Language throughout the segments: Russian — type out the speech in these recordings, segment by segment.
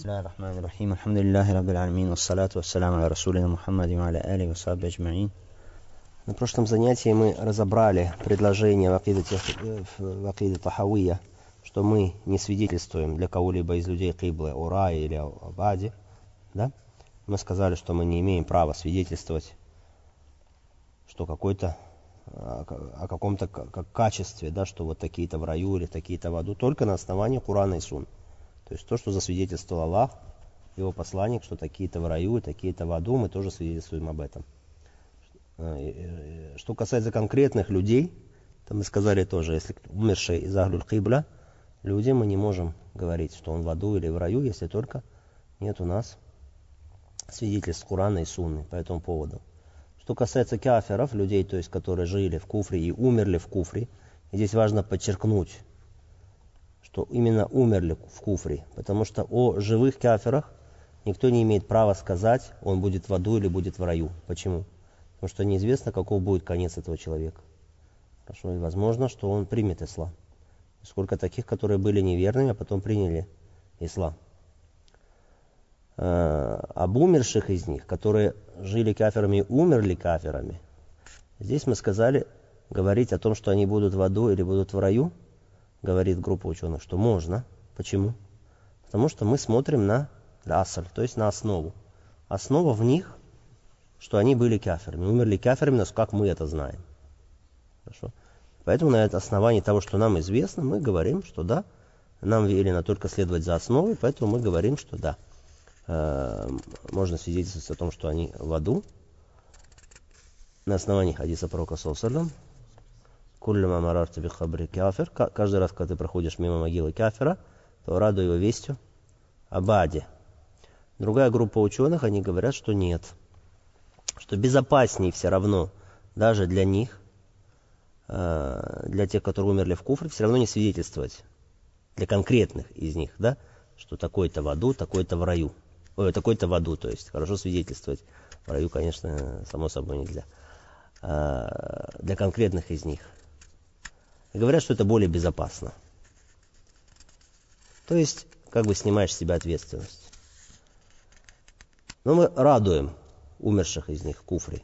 بسم الله الرحمن الرحيم الحمد لله رب العالمين والصلاة والسلام على رسولنا محمد وعلى آله وصحبه أجمعين. На прошлом занятии мы разобрали предложение в акиде Тахавия, что мы не свидетельствуем для кого-либо из людей киблы о рае или об аде. Да? Мы сказали, что мы не имеем права свидетельствовать, что о каком-то качестве, да, что вот такие-то в раю или такие-то в аду, только на основании Курана и Сунны. То есть то, что засвидетельствовал Аллах, его посланник, что такие-то в раю и такие-то в аду, мы тоже свидетельствуем об этом. Что касается конкретных людей, то мы сказали тоже, если умерший из Ахлюль Кибла, люди, мы не можем говорить, что он в аду или в раю, если только нет у нас свидетельств Курана и Сунны по этому поводу. Что касается кафиров, людей, то есть, которые жили в куфре и умерли в куфре, и здесь важно подчеркнуть, что именно умерли в куфре, потому что о живых кафирах никто не имеет права сказать, он будет в аду или будет в раю. Почему? Потому что неизвестно, каков будет конец этого человека. Хорошо, и возможно, что он примет ислам. Сколько таких, которые были неверными, а потом приняли ислам. Об умерших из них, которые жили кафирами и умерли кафирами, здесь мы сказали, говорить о том, что они будут в аду или будут в раю, говорит группа ученых, что можно. Почему? Потому что мы смотрим на асаль, то есть на основу. Основа в них, что они были кафирами, умерли кафирами, как мы это знаем. Хорошо? Поэтому на это основании того, что нам известно, мы говорим, что да, нам велено только следовать за основой, поэтому мы говорим, что да, можно свидетельствовать о том, что они в аду, на основании хадиса пророка саллаллаху алейхи ва саллям. Куллама марарта би хабри кафир. Каждый раз, когда ты проходишь мимо могилы кафира, то радуй его вестью об аде. Другая группа ученых, они говорят, что нет. Что безопаснее все равно, даже для них, для тех, которые умерли в куфре, все равно не свидетельствовать. Для конкретных из них, да, что такой-то в аду, такой-то в раю. Такой-то в аду, то есть хорошо свидетельствовать. В раю, конечно, само собой нельзя. Для конкретных из них. И говорят, что это более безопасно. То есть, как бы снимаешь с себя ответственность. Но мы радуем умерших из них в куфре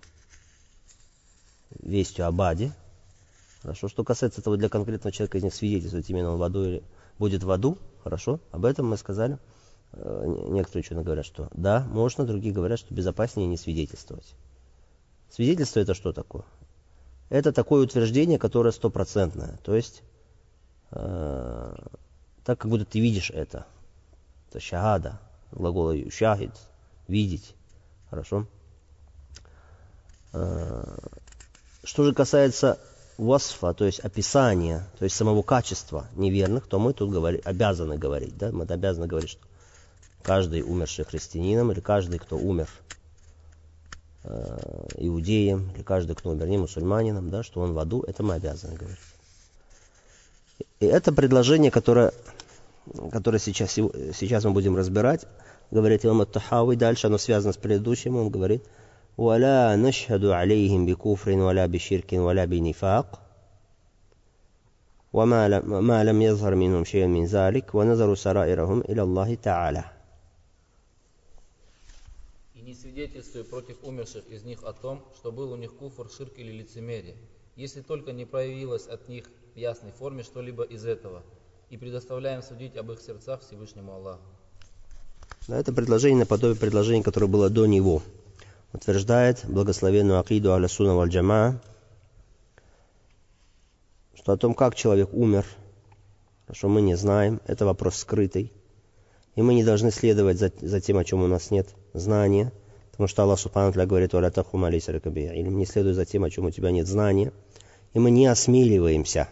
вестью об аде. Хорошо. Что касается того, для конкретного человека из них свидетельствовать, именно он в аду или будет в аду, хорошо. Об этом мы сказали. Некоторые ученые говорят, что да, можно, другие говорят, что безопаснее не свидетельствовать. Свидетельство это что такое? Это такое утверждение, которое стопроцентное. То есть, так как будто ты видишь это. Это шахада, глагол шахид, видеть. Хорошо? Что же касается васфа, то есть описания, то есть самого качества неверных, то мы тут обязаны говорить. Да? Мы обязаны говорить, что каждый умерший христианином или каждый, кто умер иудеем, или каждый, кто умер не мусульманином, да, что он в аду, это мы обязаны говорить. И это предложение, которое сейчас мы будем разбирать, говорит имам ат-Тахави, дальше оно связано с предыдущим, он говорит: «Валя нашхаду алейхим би куфрин, валя би ширкин, валя би нифак, ва ма лам язхар минхум шей'ан мин залик, ва назару сараирахум иля Аллахи та'аля». И не свидетельствуя против умерших из них о том, что был у них куфр, ширк или лицемерие, если только не проявилось от них в ясной форме что-либо из этого, и предоставляем судить об их сердцах Всевышнему Аллаху. Да, это предложение наподобие предложения, которое было до него. Утверждает благословенную акиду ахля сунна валь джамаа, что о том, как человек умер, что мы не знаем, это вопрос скрытый. И мы не должны следовать за тем, о чем у нас нет знания, потому что Аллах Субхану ва Тааля говорит: «Валя тахфу ма лейса лака бихи илм». Не следуй за тем, о чем у тебя нет знания. И мы не осмеливаемся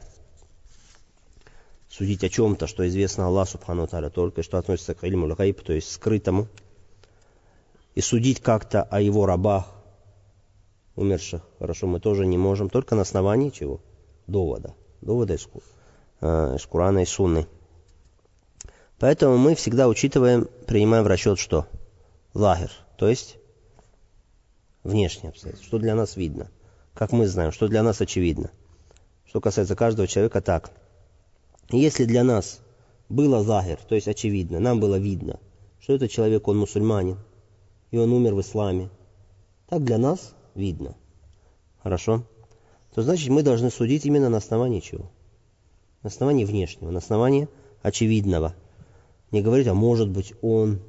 судить о чем-то, что известно Аллаху Субхану ва Тааля только, что относится к ильму аль-гайб, то есть скрытому, и судить как-то о его рабах, умерших, хорошо, мы тоже не можем, только на основании чего? Довода из Курана и Сунны. Поэтому мы всегда принимаем в расчет что? Лагер, то есть внешние обстоятельства, что для нас видно, как мы знаем, что для нас очевидно. Что касается каждого человека, так. Если для нас было лагер, то есть очевидно, нам было видно, что этот человек, он мусульманин, и он умер в исламе, так для нас видно. Хорошо? То значит, мы должны судить именно на основании чего? На основании внешнего, на основании очевидного. Не говорить, а может быть он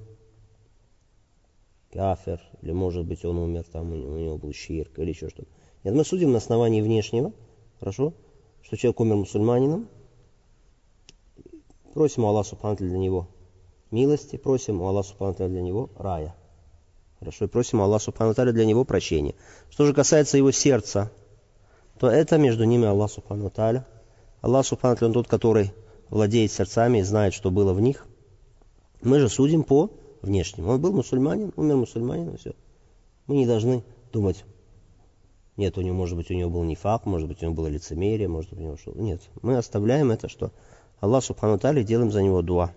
кафир, или может быть он умер, там у него был ширк, или еще что-то. Нет, мы судим на основании внешнего, хорошо, что человек умер мусульманином, просим у Аллаха Субхану для него милости, просим у Аллаха Субхану для него рая. Хорошо, и просим у Аллаха Субхану для него прощения. Что же касается его сердца, то это между ними Аллах Субхану Тааля. Аллах Субхану Тааля, он тот, который владеет сердцами и знает, что было в них. Мы же судим по внешнему. Он был мусульманин, умер мусульманином, все. Мы не должны думать, нет, у него, может быть, у него был нифак, может быть, у него было лицемерие, может быть, у него что-то. Нет, мы оставляем это, что Аллах Субхану Тааля, делаем за него дуа.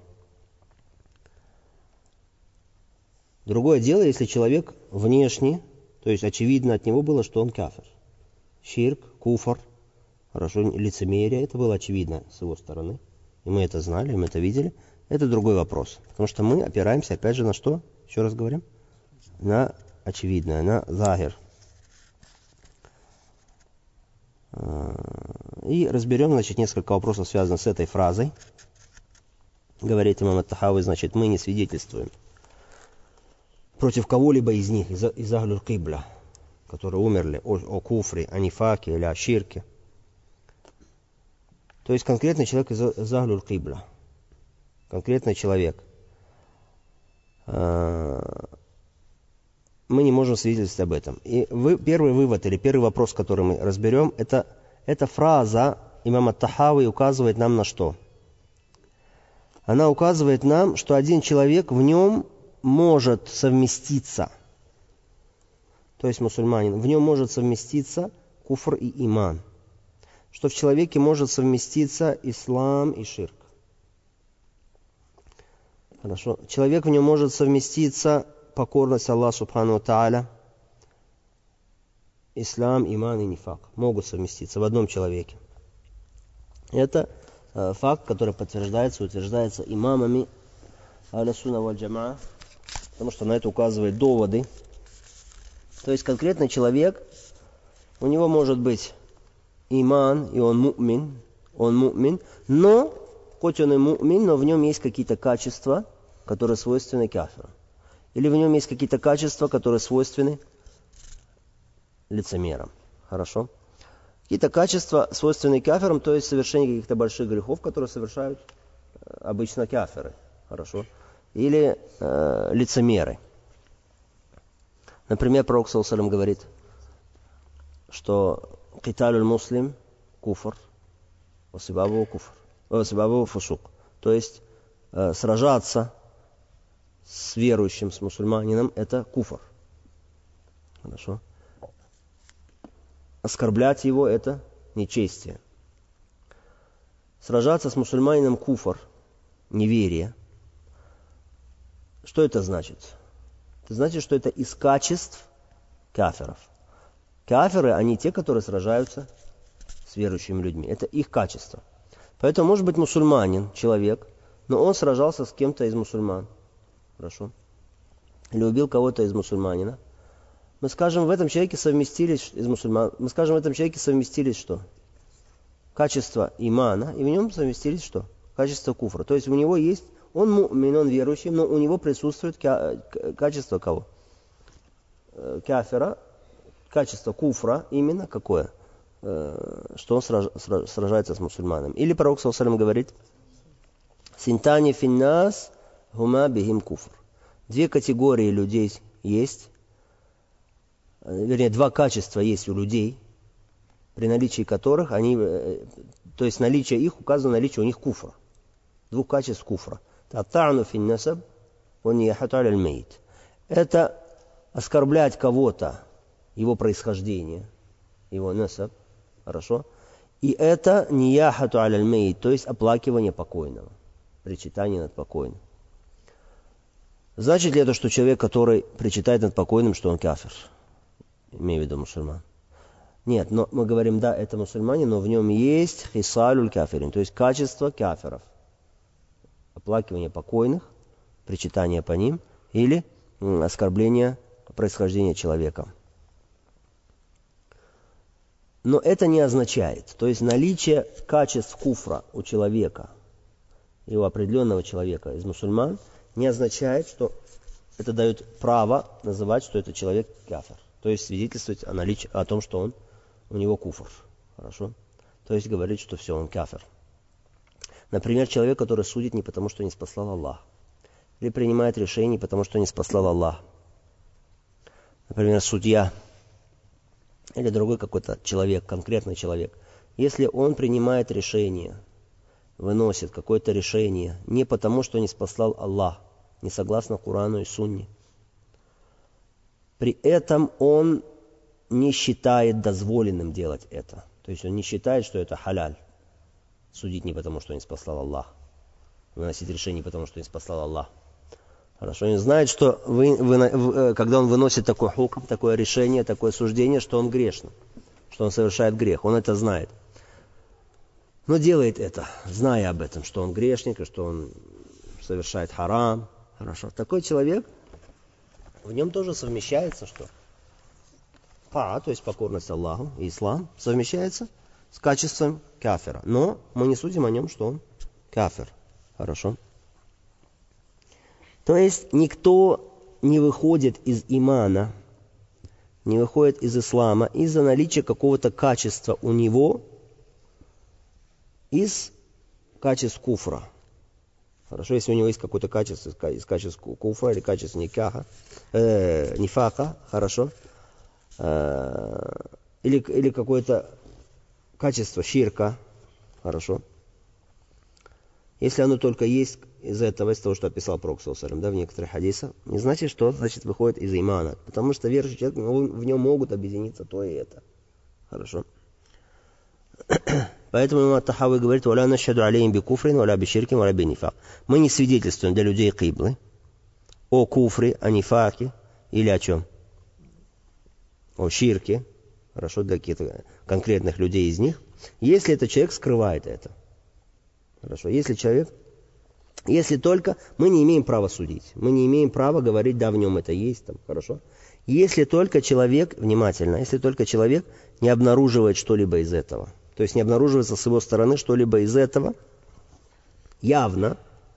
Другое дело, если человек внешне, то есть очевидно от него было, что он кафир. Ширк, куфр, хорошо, лицемерие, это было очевидно с его стороны. И мы это знали, мы это видели. Это другой вопрос. Потому что мы опираемся, опять же, на что? Еще раз говорим? На очевидное, на захир. И разберем, значит, несколько вопросов, связанных с этой фразой. Говорит имам ат-Тахави, значит, мы не свидетельствуем против кого-либо из них, из Ахлюл Кибля, которые умерли о куфре, о нифаке или о ширке. То есть конкретный человек из Ахлюл Кибля. Конкретный человек. Мы не можем свидетельствовать об этом. И первый вывод или первый вопрос, который мы разберем, эта фраза имама ат-Тахави указывает нам на что? Она указывает нам, что один человек в нем может совместиться, то есть мусульманин, в нем может совместиться куфр и иман, что в человеке может совместиться ислам и ширк. Хорошо. Человек в нем может совместиться покорность Аллаху Субхану Тааля, ислам, иман и нифак. Могут совместиться в одном человеке. Это факт, который подтверждается, утверждается имамами Ахля Сунна валь Джамаа, потому что на это указывают доводы. То есть конкретный человек, у него может быть иман, и он му'мин, но, хоть он и му'мин, но в нем есть какие-то качества, которые свойственны кафиру. Или в нем есть какие-то качества, которые свойственны лицемерам. Хорошо? Какие-то качества, свойственные кафирам, то есть совершение каких-то больших грехов, которые совершают обычно кафиры. Хорошо? Или лицемеры. Например, пророк саллаллаху алейхи ва саллям говорит, что киталюль муслим куфр, васибабу фусук. То есть сражаться с верующим, с мусульманином, это куфр. Хорошо? Оскорблять его, это нечестие. Сражаться с мусульманином куфр, неверие. Что это значит? Это значит, что это из качеств кафиров. Кафиры, они те, которые сражаются с верующими людьми. Это их качество. Поэтому может быть мусульманин, человек, но он сражался с кем-то из мусульман. Хорошо? Или убил кого-то из мусульманина. Мы скажем, в этом человеке совместились из мусульман. Мы скажем, в этом человеке совместились что? Качество имана, и в нем совместились что? Качество куфра. То есть у него есть, он му'мин, он верующий, но у него присутствует качество кого? Кафира, качество куфра, именно какое? Что он сражается с мусульманом. Или пророк саллаллаху алейхи ва саллям говорит, синтани финнас хума бихим куфр. Две категории людей есть, вернее, два качества есть у людей, при наличии которых они, то есть наличие их указано наличие у них куфра. Двух качеств куфра. Татта'ну фин насаб ва нияхату аля аль-мейт. Это оскорблять кого-то, его происхождение, его насаб, хорошо? И это нияхату аля аль-мейт, то есть оплакивание покойного, причитание над покойным. Значит ли это, что человек, который причитает над покойным, что он кафир? Имею в виду мусульман. Нет, но мы говорим, да, это мусульманин, но в нем есть хисалюль кафирин, то есть качество кафиров. Оплакивание покойных, причитание по ним, или оскорбление происхождения человека. Но это не означает, то есть наличие качеств куфра у человека, и у определенного человека из мусульман, не означает, что это дает право называть, что это человек кафир. То есть свидетельствовать о том, что у него куфр. Хорошо? То есть говорить, что все, он кафир. Например, человек, который судит не потому, что не спаслал Аллах. Или принимает решение не потому, что не спаслал Аллах. Например, судья. Или другой какой-то человек, конкретный человек. Если он принимает решение, выносит какое-то решение не потому, что не спаслал Аллах, не согласно Корану и Сунне, при этом он не считает дозволенным делать это. То есть он не считает, что это халяль. Судить не потому, что не спаслал Аллах. Выносить решение не потому, что не спаслал Аллах. Хорошо, он знает, что когда он выносит такой хукм, такое решение, такое суждение, что он грешный, что он совершает грех. Он это знает. Но делает это, зная об этом, что он грешник, и что он совершает харам. Хорошо. Такой человек, в нем тоже совмещается, что то есть покорность Аллаху и ислам, совмещается с качеством кафира. Но мы не судим о нем, что он кафир. Хорошо. То есть никто не выходит из имана, не выходит из ислама из-за наличия какого-то качества у него из качеств куфра. Хорошо, если у него есть какое-то качество из качеств куфра или качество нифака, хорошо, или какое-то качество ширка, хорошо. Если оно только есть из того, что описал Пророк, да, в некоторых хадисах, не значит, что значит выходит из имана. Потому что верующий человек, в нем могут объединиться то и это. Хорошо. Поэтому имам ат-Тахави говорит: «Валя нашхаду алейхим би куфрин, валя би ширкин, валя би нифак». Мы не свидетельствуем для людей киблы о куфре, о нифаке или о чем? О ширке. Хорошо, для каких-то конкретных людей из них. Если этот человек скрывает это. Хорошо, если только мы не имеем права судить, мы не имеем права говорить, да, в нем это есть, там, хорошо. Если только человек, внимательно, если только человек не обнаруживает что-либо из этого, то есть не обнаруживается с его стороны что-либо из этого, явно,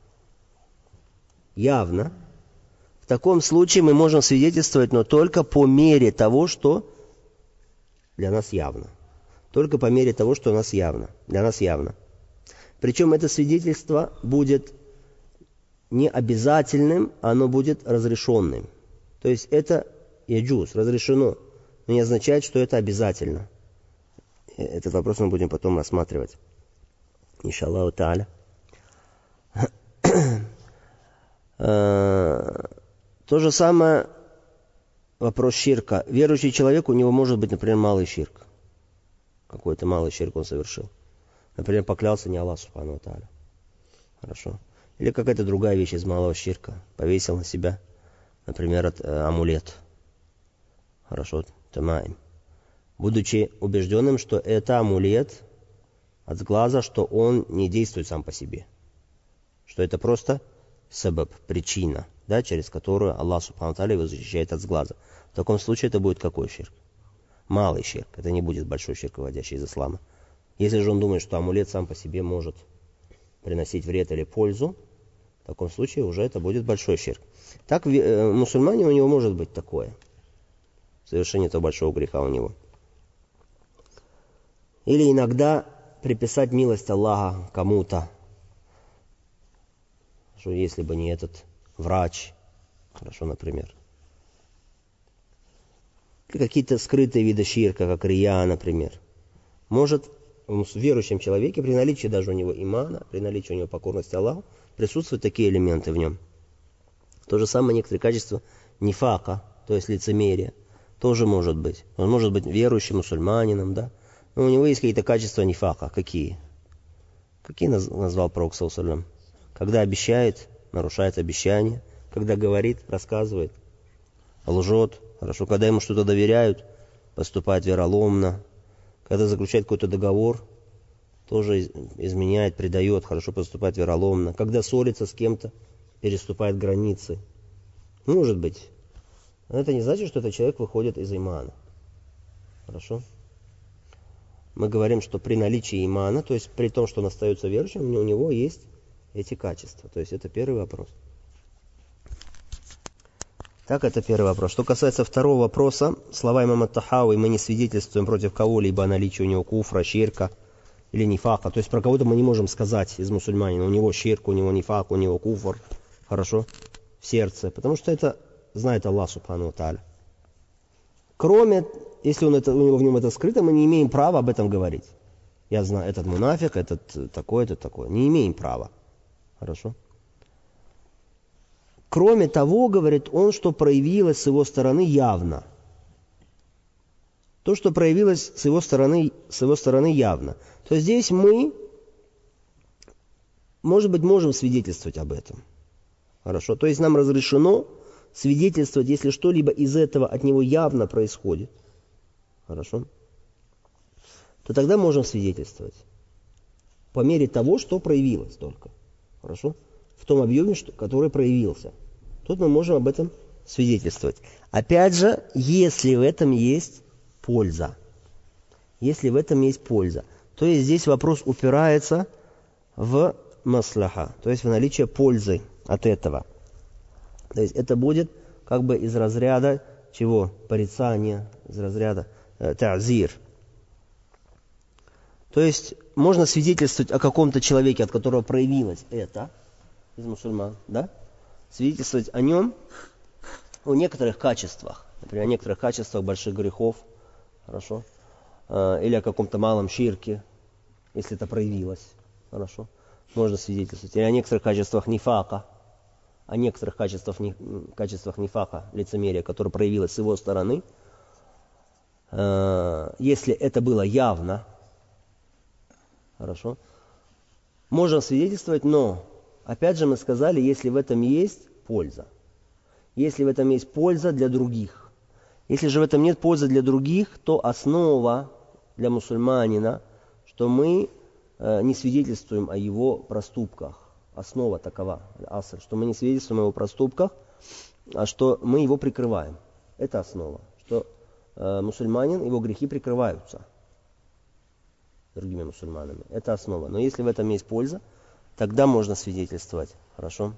в таком случае мы можем свидетельствовать, но только по мере того, что для нас явно. Только по мере того, что для нас явно. Причем это свидетельство будет не обязательным, оно будет разрешенным. То есть это яджуз, разрешено, но не означает, что это обязательно. Этот вопрос мы будем потом рассматривать. Иншаллаху та'аля. То же самое вопрос ширка. Верующий человек, у него может быть, например, малый ширк. Какой-то малый ширк он совершил. Например, поклялся не Аллах субхану ва тааля. Хорошо. Или какая-то другая вещь из малого ширка. Повесил на себя, например, амулет. Хорошо. Тамаим. Будучи убежденным, что это амулет от сглаза, что он не действует сам по себе. Что это просто сабаб, причина, да, через которую Аллах субхану ва тааля его защищает от сглаза. В таком случае это будет какой ширк? Малый ширк. Это не будет большой ширк, выводящий из ислама. Если же он думает, что амулет сам по себе может приносить вред или пользу, в таком случае уже это будет большой ширк. Так мусульмане, у него может быть такое. Совершение этого большого греха у него. Или иногда приписать милость Аллаха кому-то. Что если бы не этот врач, хорошо, например. Или какие-то скрытые виды ширка, как рия, например. Может в верующем человеке, при наличии даже у него имана, при наличии у него покорности Аллаху, присутствуют такие элементы в нем. То же самое некоторые качества нифака, то есть лицемерия, тоже может быть. Он может быть верующим мусульманином, да, но у него есть какие-то качества нифака. Какие? Какие назвал Пророк саллаллаху алейхи ва саллям? Когда обещает, нарушает обещание, когда говорит, рассказывает, лжет, хорошо, когда ему что-то доверяют, поступает вероломно, когда заключает какой-то договор, тоже изменяет, предает, хорошо, поступает вероломно. Когда ссорится с кем-то, переступает границы. Может быть. Но это не значит, что этот человек выходит из имана. Хорошо? Мы говорим, что при наличии имана, то есть при том, что он остается верующим, у него есть эти качества. То есть это первый вопрос. Так, это первый вопрос. Что касается второго вопроса, слова имама Тахауи, мы не свидетельствуем против кого-либо о наличии у него куфра, ширка или нифака. То есть про кого-то мы не можем сказать из мусульманина, у него ширк, у него нифак, у него куфр, хорошо, в сердце. Потому что это знает Аллах Субхану ва Тааля. Кроме, если у него в нем это скрыто, мы не имеем права об этом говорить. Я знаю, этот мунафик, этот такой. Не имеем права. Хорошо? Кроме того, говорит он, что проявилось с его стороны явно. То, что проявилось с его стороны явно. То есть здесь мы, может быть, можем свидетельствовать об этом. Хорошо? То есть нам разрешено свидетельствовать, если что-либо из этого от него явно происходит. Хорошо? То тогда можем свидетельствовать. По мере того, что проявилось только. Хорошо? В том объеме, который проявился. Тут мы можем об этом свидетельствовать. Опять же, если в этом есть польза. Если в этом есть польза. То есть здесь вопрос упирается в маслаха. То есть в наличие пользы от этого. То есть это будет как бы из разряда чего? Порицания, из разряда та'зир. То есть можно свидетельствовать о каком-то человеке, от которого проявилось это, из мусульман, да? Свидетельствовать о нем, о некоторых качествах, например, о некоторых качествах больших грехов, хорошо, или о каком-то малом ширке, если это проявилось, хорошо, можно свидетельствовать, или о некоторых качествах нифака, о некоторых качествах нифака, лицемерия, которое проявилось с его стороны, если это было явно, хорошо, можно свидетельствовать, но опять же мы сказали, если в этом есть польза. Если в этом есть польза для других. Если же в этом нет пользы для других, то основа для мусульманина, что мы не свидетельствуем о его проступках. Основа такова, аср, что мы не свидетельствуем о его проступках, а что мы его прикрываем. Это основа, что мусульманин, его грехи прикрываются другими мусульманами. Это основа. Но если в этом есть польза, тогда можно свидетельствовать. Хорошо?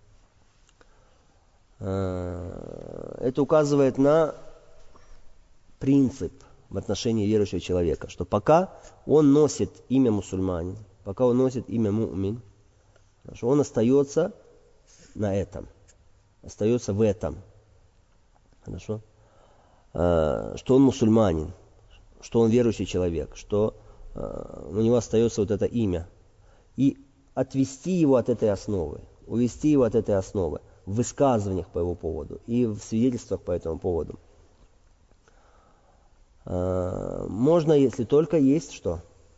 Это указывает на принцип в отношении верующего человека, что пока он носит имя мусульманин, пока он носит имя му'мин, хорошо, он остается на этом, остается в этом. Хорошо? Что он мусульманин, что он верующий человек, что у него остается вот это имя. И отвести его от этой основы, увести его от этой основы в высказываниях по его поводу и в свидетельствах по этому поводу. Можно, если только есть что?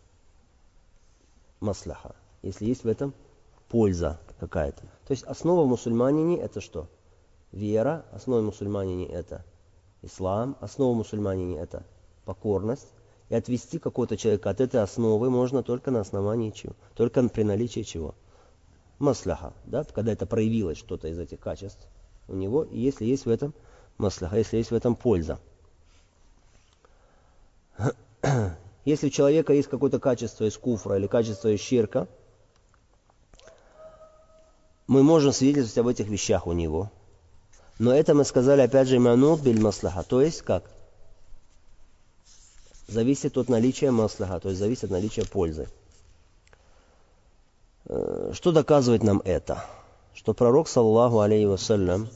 Маслаха. Если есть в этом польза какая-то. То есть основа в мусульманине это что? Вера. Основа в мусульманине это ислам. Основа в мусульманине это покорность. И отвести какого-то человека от этой основы можно только на основании чего? Только при наличии чего? Масляха, да? Когда это проявилось что-то из этих качеств у него, и если есть в этом масляха, если есть в этом польза. Если у человека есть какое-то качество из куфра или качество из ширка, мы можем свидетельствовать об этих вещах у него. Но это мы сказали опять же манут биль маслаха, то есть как? Зависит от наличия маслаха, то есть зависит от наличия пользы. Что доказывает нам это? Что пророк, саллаллаху алейхи вассалям,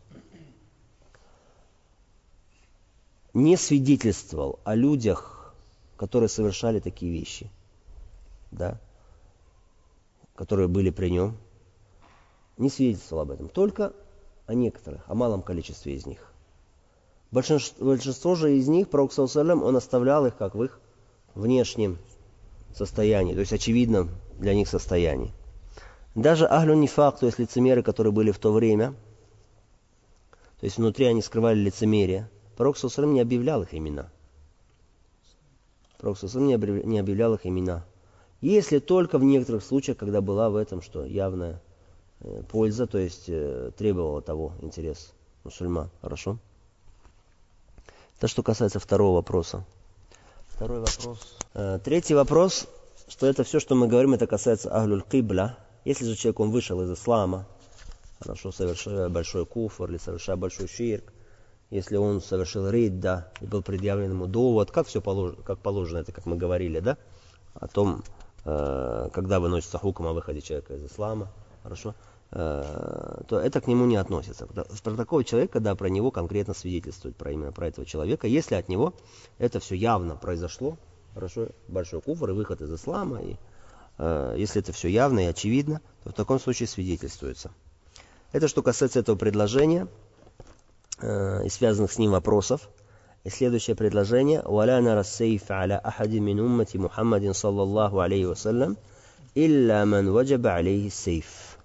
не свидетельствовал о людях, которые совершали такие вещи, да, которые были при нем, не свидетельствовал об этом, только о некоторых, о малом количестве из них. Большинство же из них, пророк саллаллаху алейхи вассалям, он оставлял их как в их внешнем состоянии, то есть очевидном для них состоянии. Даже ахлю нифак, то есть лицемеры, которые были в то время, то есть внутри они скрывали лицемерие, пророк саллаллаху алейхи вассалям не объявлял их имена. Пророк саллаллаху алейхи вассалям не объявлял их имена. Если только в некоторых случаях, когда была в этом что? Явная польза, то есть требовала того интерес мусульман. Хорошо? Это что касается второго вопроса. Второй вопрос. Третий вопрос, что это все, что мы говорим, это касается ахлюль кибля. Если же человек, он вышел из ислама, хорошо, совершая большой куфр или совершая большой ширк, если он совершил ридда и был предъявлен ему довод, как все положено, как положено, это как мы говорили, да, о том, когда выносится хукм о выходе человека из ислама, хорошо, то это к нему не относится. Про такого человека, когда про него конкретно свидетельствует, именно про этого человека, если от него это все явно произошло, хорошо, большой куфр и выход из ислама, и если это все явно и очевидно, то в таком случае свидетельствуется. Это что касается этого предложения и связанных с ним вопросов. И следующее предложение: «Валя нара сейф аля ахади мин уммати Мухаммадин саллаллаху алейхи вассалям, илля ман ваджаба алейхи сейф».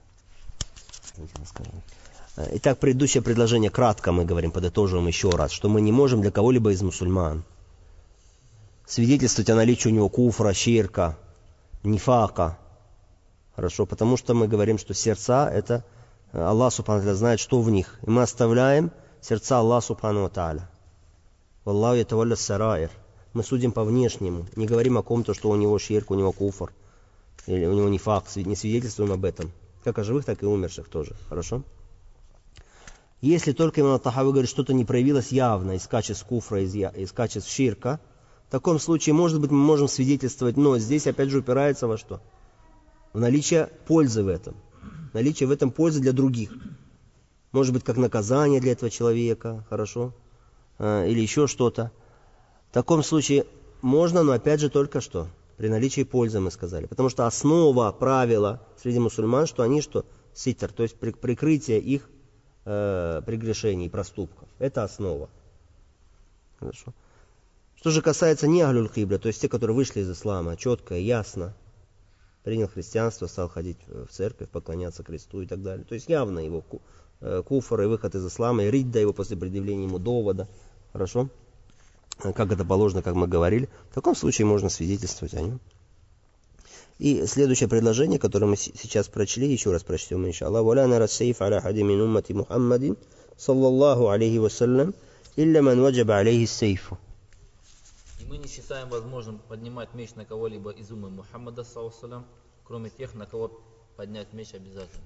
Итак, предыдущее предложение кратко мы говорим, подытоживаем еще раз, что мы не можем для кого-либо из мусульман свидетельствовать о наличии у него куфра, ширка, нифака. Хорошо, потому что мы говорим, что сердца это Аллах субхану тааля знает, что в них. И мы оставляем сердца Аллаха субхану тааля. Валлаху ятавалля сараир. Мы судим по внешнему, не говорим о ком-то, что у него ширк, у него куфр, или у него нифак, не свидетельствуем об этом. Как о живых, так и умерших тоже. Хорошо? Если только имам ат-Тахави говорит, что-то не проявилось явно из качеств куфра, из качеств ширка, в таком случае, может быть, мы можем свидетельствовать, но здесь опять же упирается во что? В наличие пользы в этом. Наличие в этом пользы для других. Может быть, как наказание для этого человека, хорошо? Или еще что-то. В таком случае можно, но опять же только что? При наличии пользы, мы сказали. Потому что основа правила среди мусульман, что они что? Ситр, то есть прикрытие их прегрешений, проступков. Это основа. Хорошо. Что же касается не ахлюль кибля, то есть те, которые вышли из ислама, четко и ясно, принял христианство, стал ходить в церковь, поклоняться кресту и так далее. То есть явно его куфр и выход из ислама, и ридда его после предъявления ему довода. Хорошо? Как это положено, как мы говорили. В таком случае можно свидетельствовать о нем. И следующее предложение, которое мы сейчас прочли, еще раз прочтем, иншаллах. «Валя нара сейф аля хади мин уммати Мухаммадин, саллаллаху алейхи вассалям, илля ман ваджаба алейхи сейфу». И мы не считаем возможным поднимать меч на кого-либо из уммы Мухаммада, саллаллаху, кроме тех, на кого поднять меч обязательно.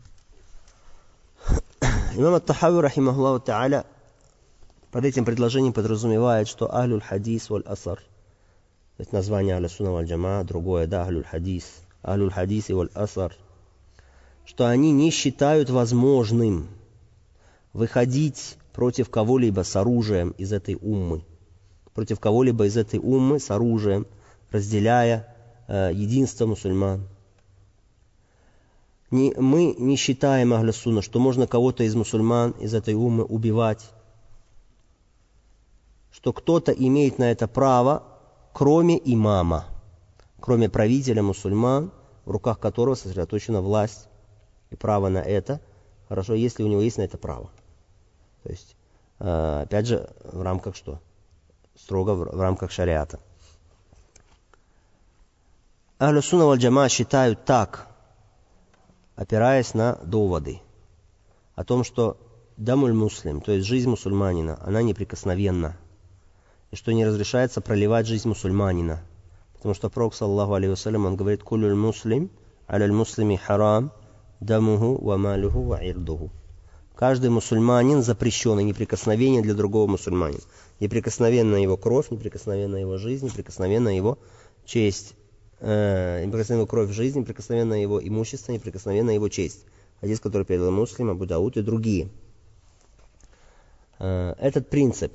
Имам ат-Тахави, рахимахуллаху та'аля, под этим предложением подразумевает, что ахлюль хадис валь асар, то есть название ахлюль сунна валь джамаа, другое, да, ахлюль хадис и валь асар, что они не считают возможным выходить против кого-либо с оружием из этой уммы, против кого-либо из этой уммы с оружием, разделяя единство мусульман. Мы не считаем ахлю сунна, что можно кого-то из мусульман, из этой уммы убивать, что кто-то имеет на это право, кроме имама, кроме правителя мусульман, в руках которого сосредоточена власть и право на это, хорошо, если у него есть на это право. То есть, опять же, в рамках что? Строго в рамках шариата. Ахлю сунна валь джамаа считают так, опираясь на доводы о том, что дамуль муслим, то есть жизнь мусульманина, она неприкосновенна, и что не разрешается проливать жизнь мусульманина. Потому что Пророк, саллаллаху алейхи вассалям, он говорит: «Куллюль муслим, аляль муслими харам, дамуху ва малюху ва ирдуху». Каждый мусульманин запрещен, и неприкосновение для другого мусульманина. Неприкосновенна его кровь, неприкосновенна его жизнь, неприкосновенна его честь. Неприкосновенна его кровь в жизни, неприкосновенна его имущество, неприкосновенна его честь. Хадис, который передал Муслим, Абу Дауд и другие. Этот принцип.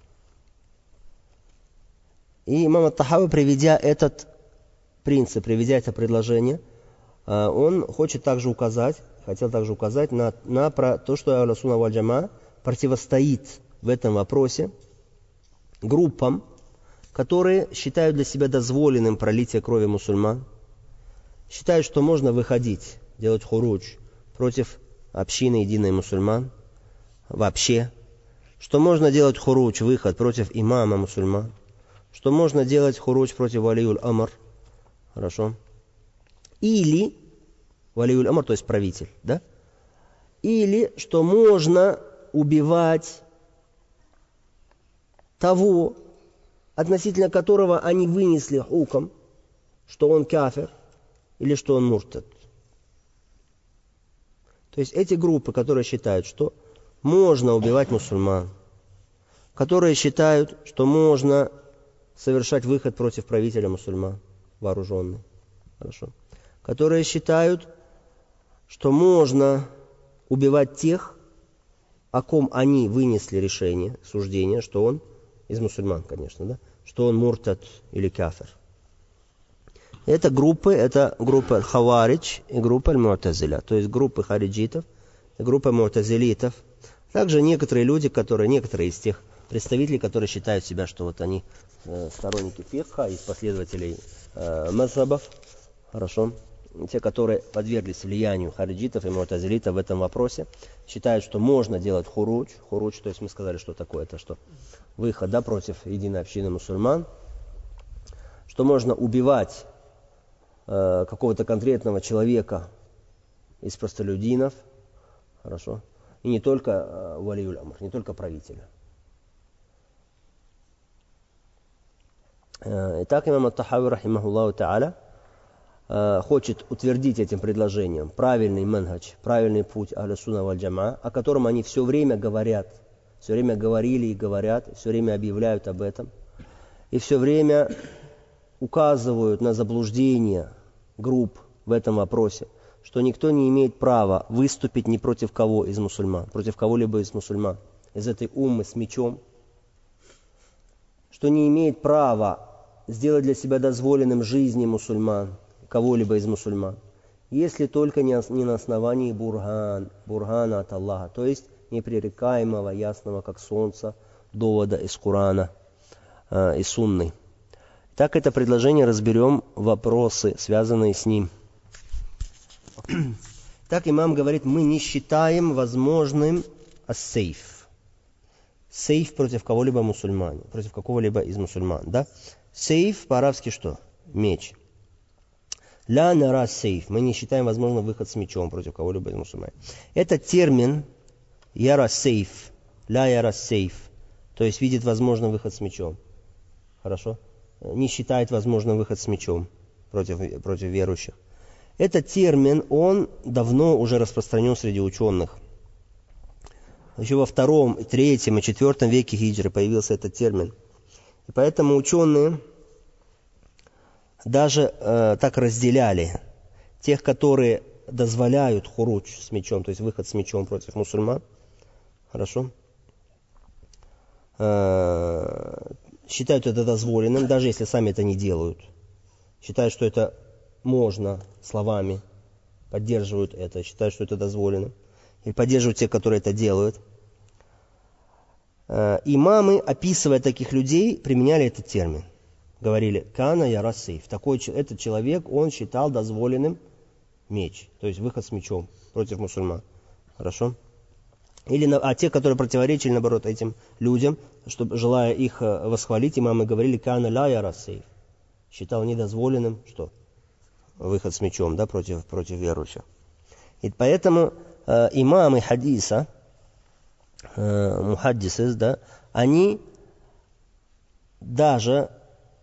И имам ат-Тахави, приведя этот принцип, приведя это предложение, он хотел также указать на то, что ахлю сунна валь джамаа противостоит в этом вопросе группам, которые считают для себя дозволенным пролитие крови мусульман, считают, что можно выходить, делать хурудж против общины единой мусульман вообще, что можно делать хурудж, выход против имама мусульман, что можно делать хурудж против валиюль амр, хорошо, или валиюль амр, то есть правитель, да? Или что можно убивать того, относительно которого они вынесли хукм, что он кафир или что он муртад. То есть эти группы, которые считают, что можно убивать мусульман, которые считают, что можно совершать выход против правителя мусульман, вооруженный, хорошо, которые считают, что можно убивать тех, о ком они вынесли решение, суждение, что он из мусульман, конечно, да, что он муртад или кафир. Это группа хаваридж и группа му'тазиля, то есть группы хариджитов и группа му'тазилитов. Также некоторые люди, некоторые из тех представителей, которые считают себя, что вот они сторонники фикха, из последователей мазхабов, хорошо, те, которые подверглись влиянию хариджитов и му'тазилитов в этом вопросе, считают, что можно делать хурудж, то есть мы сказали, что такое, это что? Выход, да, против единой общины мусульман, что можно убивать какого-то конкретного человека из простолюдинов, хорошо, и не только валиюль амр, не только правителя. Итак, имам ат-Тахави, рахимахуллаху та'аля, хочет утвердить этим предложением правильный манхадж, правильный путь ахлю-сунна валь-джамаа, о котором они все время говорят, все время говорили и говорят, все время объявляют об этом, и все время указывают на заблуждение групп в этом вопросе, что никто не имеет права выступить ни против кого из мусульман, против кого-либо из мусульман, из этой уммы с мечом, что не имеет права сделать для себя дозволенным жизни мусульман, кого-либо из мусульман, если только не на основании бургана от Аллаха, то есть непререкаемого, ясного, как солнце, довода из Корана и Сунны. Так это предложение разберем, вопросы, связанные с ним. Так имам говорит, мы не считаем возможным ас-сейф. Сейф против кого-либо мусульман, против какого-либо из мусульман, да? Сейф по-арабски что? Меч. Ля нара сейф. Мы не считаем возможным выход с мечом против кого-либо из мусульман. Это термин яра сейф, ля яра сейф, то есть видит возможным выход с мечом. Хорошо? Не считает возможным выход с мечом против верующих. Этот термин, он давно уже распространен среди ученых. Еще во 2, 3 и 4 веке хиджры появился этот термин. И поэтому ученые даже так разделяли тех, которые дозволяют хурудж с мечом, то есть выход с мечом против мусульман. Хорошо? Считают это дозволенным, даже если сами это не делают. Считают, что это можно словами, поддерживают это, считают, что это дозволено. И поддерживают тех, которые это делают. Имамы, описывая таких людей, применяли этот термин. Говорили, кана яра сейф. Этот человек, он считал дозволенным меч, то есть выход с мечом против мусульман. Хорошо? А те, которые противоречили, наоборот, этим людям, чтобы, желая их восхвалить, имамы говорили, кана ля яра сейф. Считал недозволенным, что? Выход с мечом, да, против верующих. И поэтому имамы хадиса, мухаддисы, да, они даже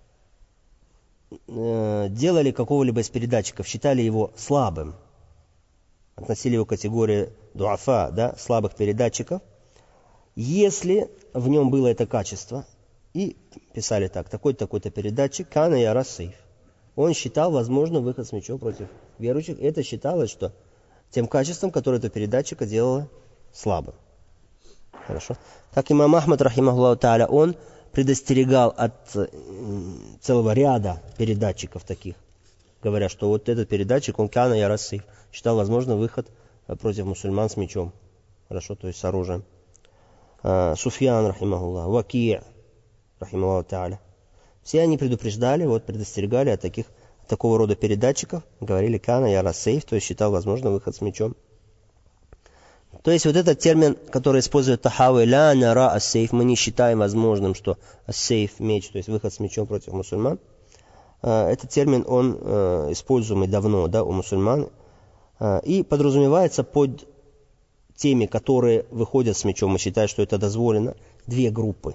делали какого-либо из передатчиков, считали его слабым, относили его к категории дуафа, да, слабых передатчиков, если в нем было это качество, и писали так, такой-то передатчик, кана яра сейф. Он считал возможным выход с мечом против верующих, и это считалось, что тем качеством, которое это передатчика делало слабым. Хорошо. Так имам Ахмад, рахимахуллаху тааля, он предостерегал от целого ряда передатчиков таких, говоря, что вот этот передатчик, он кана яра сейф, считал возможным выход против мусульман с мечом. Хорошо, то есть с оружием. Суфьян, рахимахуллах, Ваки', рахимахуллаху тааля. Все они предупреждали, предостерегали от такого рода передатчиков, говорили кана яра сейф, то есть считал возможным выход с мечом. То есть вот этот термин, который использует Тахави, ля нара ас-сейф, мы не считаем возможным, что ас-сейф, меч, то есть выход с мечом против мусульман. Этот термин, он используемый давно, да, у мусульман. И подразумевается под теми, которые выходят с мечом и считают, что это дозволено, две группы.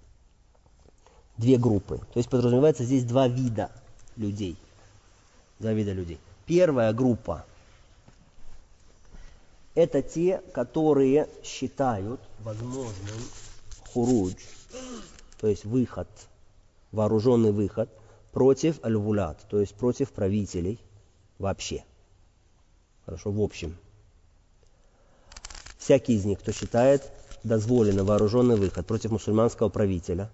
Две группы. То есть подразумевается здесь два вида людей. Два вида людей. Первая группа – это те, которые считают возможным хурудж, то есть выход, вооруженный выход против аль-вулат, то есть против правителей вообще. Хорошо, в общем. Всякий из них, кто считает дозволено вооруженный выход против мусульманского правителя,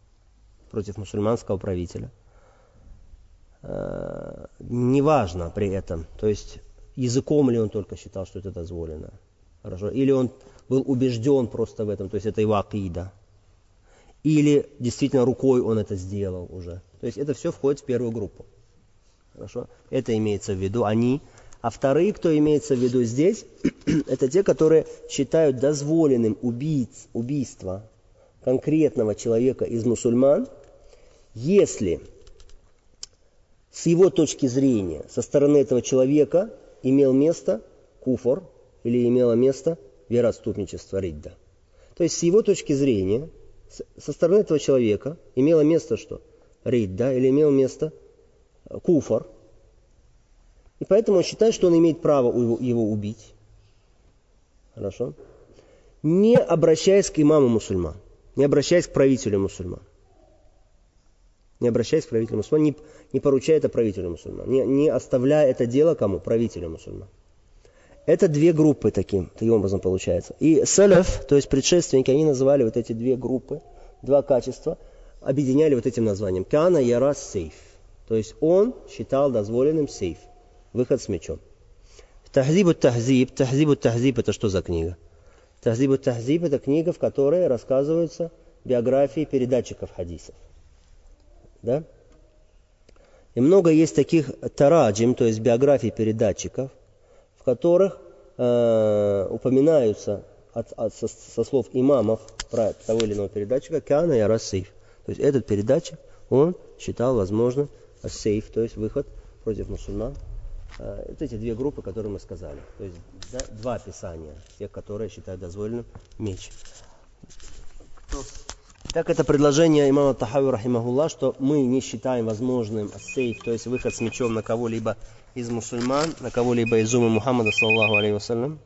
неважно при этом, то есть языком ли он только считал, что это дозволено, хорошо, или он был убежден просто в этом, то есть это его акида, или действительно рукой он это сделал уже. То есть это все входит в первую группу. Хорошо? Это имеется в виду они. А вторые, кто имеется в виду здесь, это те, которые считают дозволенным убийство конкретного человека из мусульман, если с его точки зрения, со стороны этого человека имел место куфр или имело место вероотступничество ридда. То есть с его точки зрения, со стороны этого человека имело место что? Ридда или имел место куфр. И поэтому он считает, что он имеет право его убить. Хорошо? Не обращаясь к имаму мусульман, не обращаясь к правителю мусульман. Не поручая это правителю мусульман. Не оставляя это дело кому? Правителю мусульман. Это две группы таким образом получается. И салаф, то есть предшественники, они называли вот эти две группы, два качества, объединяли вот этим названием. Кана яра сейф. То есть он считал дозволенным сейф. Выход с мечом. Тахзибу тахзиб это что за книга? Тахзибу тахзиб это книга, в которой рассказываются биографии передатчиков хадисов. Да? И много есть таких тараджим, то есть биографий передатчиков, в которых упоминаются со слов имамов про того или иного передатчика кана и ар-сейф. То есть этот передатчик, он считал возможным ас-сейф, то есть выход против мусульман. Вот эти две группы, которые мы сказали. То есть два описания, тех, которые считают дозволенным меч. Так это предложение имама Тахави рахимахуллах, что мы не считаем возможным ас-сейф, то есть выход с мечом на кого-либо из мусульман, на кого-либо из уммы Мухаммада саллаллаху алейхи вассалям.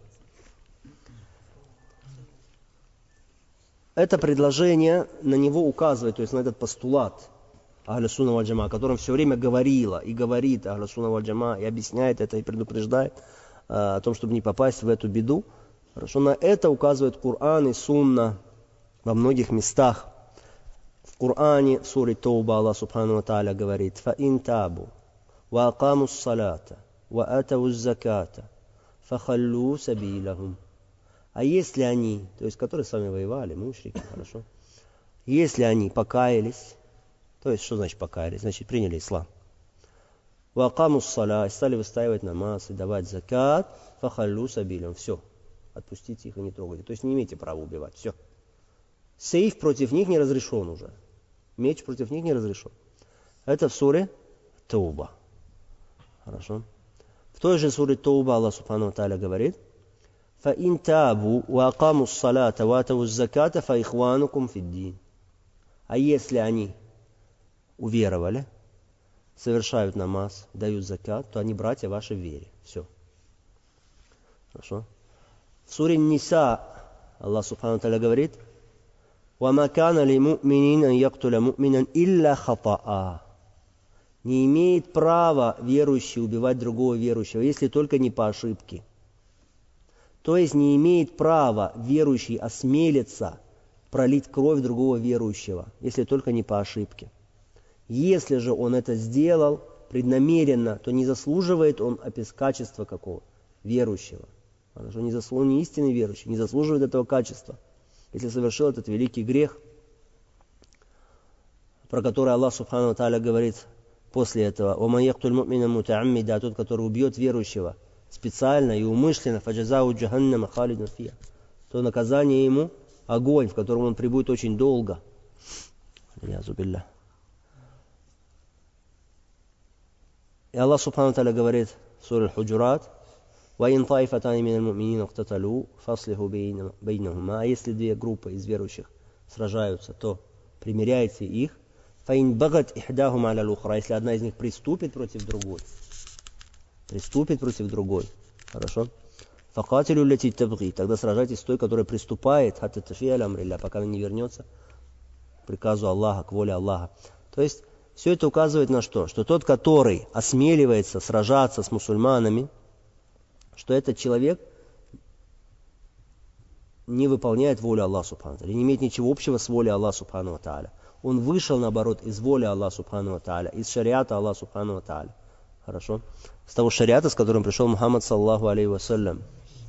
Это предложение на него указывает, то есть на этот постулат Ахля Сунна валь Джамаа, о котором все время говорила и говорит Ахля Сунна валь Джамаа, и объясняет это, и предупреждает о том, чтобы не попасть в эту беду. Хорошо, на это указывает Коран и Сунна во многих местах. В Коране, в суре Тауба, Аллах Субхану ва Тааля говорит: «Фаин табу, ва акаму ссалата, ва атаву заката, фахаллу сабилахум». А если они, то есть которые с вами воевали, мушрики, хорошо, если они покаялись, то есть что значит покаялись? Значит приняли ислам. Ва акаму ссала, стали выстаивать намаз и давать закат, фахаллу сабилахум. Все, отпустите их и не трогайте. То есть не имеете права убивать, все. Сейф против них не разрешен уже. Меч против них не разрешен. Это в суре Тауба. Хорошо. В той же суре Тауба Аллах Субхану ва Тааля говорит: «Фаин табу ва акаму ссалата ва атаву заката фа ихванукум фиддин». А если они уверовали, совершают намаз, дают закат, то они братья ваши в вере. Все. Хорошо. В суре Ниса Аллах Субхану ва Тааля говорит: «Вама кана ли му'минин ан яктуля му'минан илля хатаа». Не имеет права верующий убивать другого верующего, если только не по ошибке. То есть не имеет права верующий осмелиться пролить кровь другого верующего, если только не по ошибке. Если же он это сделал преднамеренно, то не заслуживает он качества какого? Верующего. Он не истинный верующий, не заслуживает этого качества. Если совершил этот великий грех, про который Аллах Субхану ва Тааля говорит после этого: «Оман яктуль му'мина мутааммида», тот, который убьет верующего специально и умышленно, фаджазау джаханнама халидан фиха, то наказание ему огонь, в котором он пребудет очень долго. И Аллах Субхану ва Тааля говорит в суре Аль-Худжурат: وَإِنْ طَائِفَتَانِ مِنَ الْمُؤْمِنِينَ اقْتَتَلُوا فَأَصْلِحُوا بَيْنَهُمَا. А если две группы из верующих сражаются, то примиряйте их. فَإِنْ بَغَتْ إِحْدَاهُمَا عَلَى الْأُخْرَى. Если одна из них приступит против другой. Хорошо? فَقَاتِلُوا الَّتِي تَبْغِي. Тогда сражайтесь с той, которая приступает, حَتَّى تَفِيَ إِلَى أَمْرِ اللَّهِ, пока она не вернется к приказу Аллаха, к воле Аллаха. То есть, все это указывает на что? Что тот, который осмеливается сражаться с мусульманами, что этот человек не выполняет волю Аллаха Субхану ва Тааля, не имеет ничего общего с волей Аллаха Субхану ва Тааля. Он вышел, наоборот, из воли Аллаха Субхану ва Тааля, из шариата Аллаха Субхану ва Тааля. Хорошо? С того шариата, с которым пришел Мухаммад, саллаху алейхи вассалям.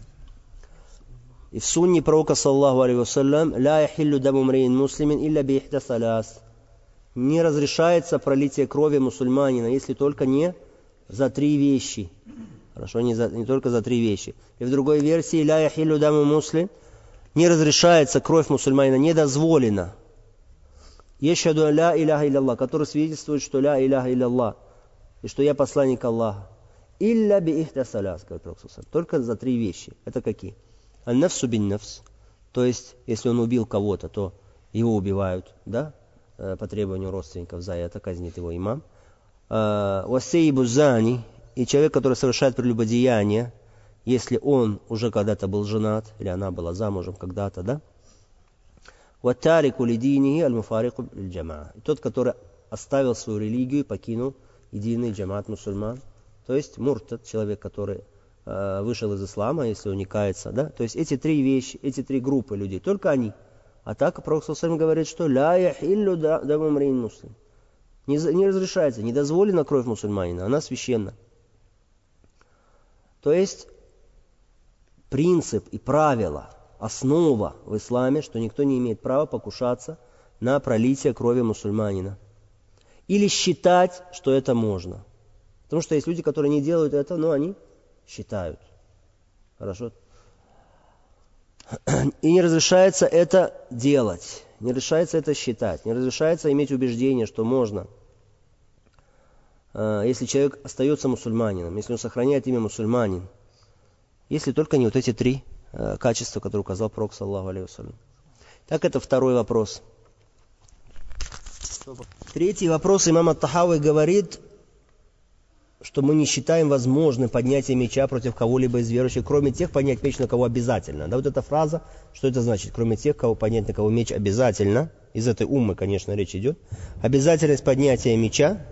И в сунне пророка, саллаху алейхи вассалям, «Ля яхиллю даму мриин муслимин илля би ихда саляс». Не разрешается пролитие крови мусульманина, если только не за 3 вещи. Хорошо, не только за 3 вещи. И в другой версии, «Ля яхиллю даму муслим», не разрешается кровь мусульманина, не дозволено. «Ешхаду ля иляха илля, который свидетельствует, что ля иляха илля, и что я посланник Аллаха. «Илля би ихда саляс», говорит пророк, только за 3 вещи. Это какие? «Ан-нафсу бин-нафс», то есть, если он убил кого-то, то его убивают, да? По требованию родственников, за это казнит его имам. «Вассейбу зани», и человек, который совершает прелюбодеяние, если он уже когда-то был женат, или она была замужем когда-то, да? «Ваттарику лидинихи аль-муфарику лиль-джамаа», тот, который оставил свою религию и покинул единый джамаат мусульман, то есть муртад, человек, который вышел из ислама, если он не кается, да? То есть эти 3 вещи, эти 3 группы людей, только они. А так пророк саллаллаху алейхи говорит, что ля яхиллю даму мриин муслим. Не разрешается, не дозволена кровь мусульманина, она священна. То есть принцип и правило, основа в исламе, что никто не имеет права покушаться на пролитие крови мусульманина. Или считать, что это можно. Потому что есть люди, которые не делают это, но они считают. Хорошо? И не разрешается это делать, не разрешается это считать, не разрешается иметь убеждение, что можно. Если человек остается мусульманином, если он сохраняет имя мусульманин, если только не вот эти 3 качества, которые указал пророк, саллаху алейхи вассалям. Так, это второй вопрос. 3-й вопрос, имам ат-Тахави говорит, что мы не считаем возможным поднятие меча против кого-либо из верующих, кроме тех, поднять меч на кого обязательно. Да, вот эта фраза, что это значит? Кроме тех, кого поднять на кого меч обязательно. Из этой уммы, конечно, речь идет. Обязательность поднятия меча.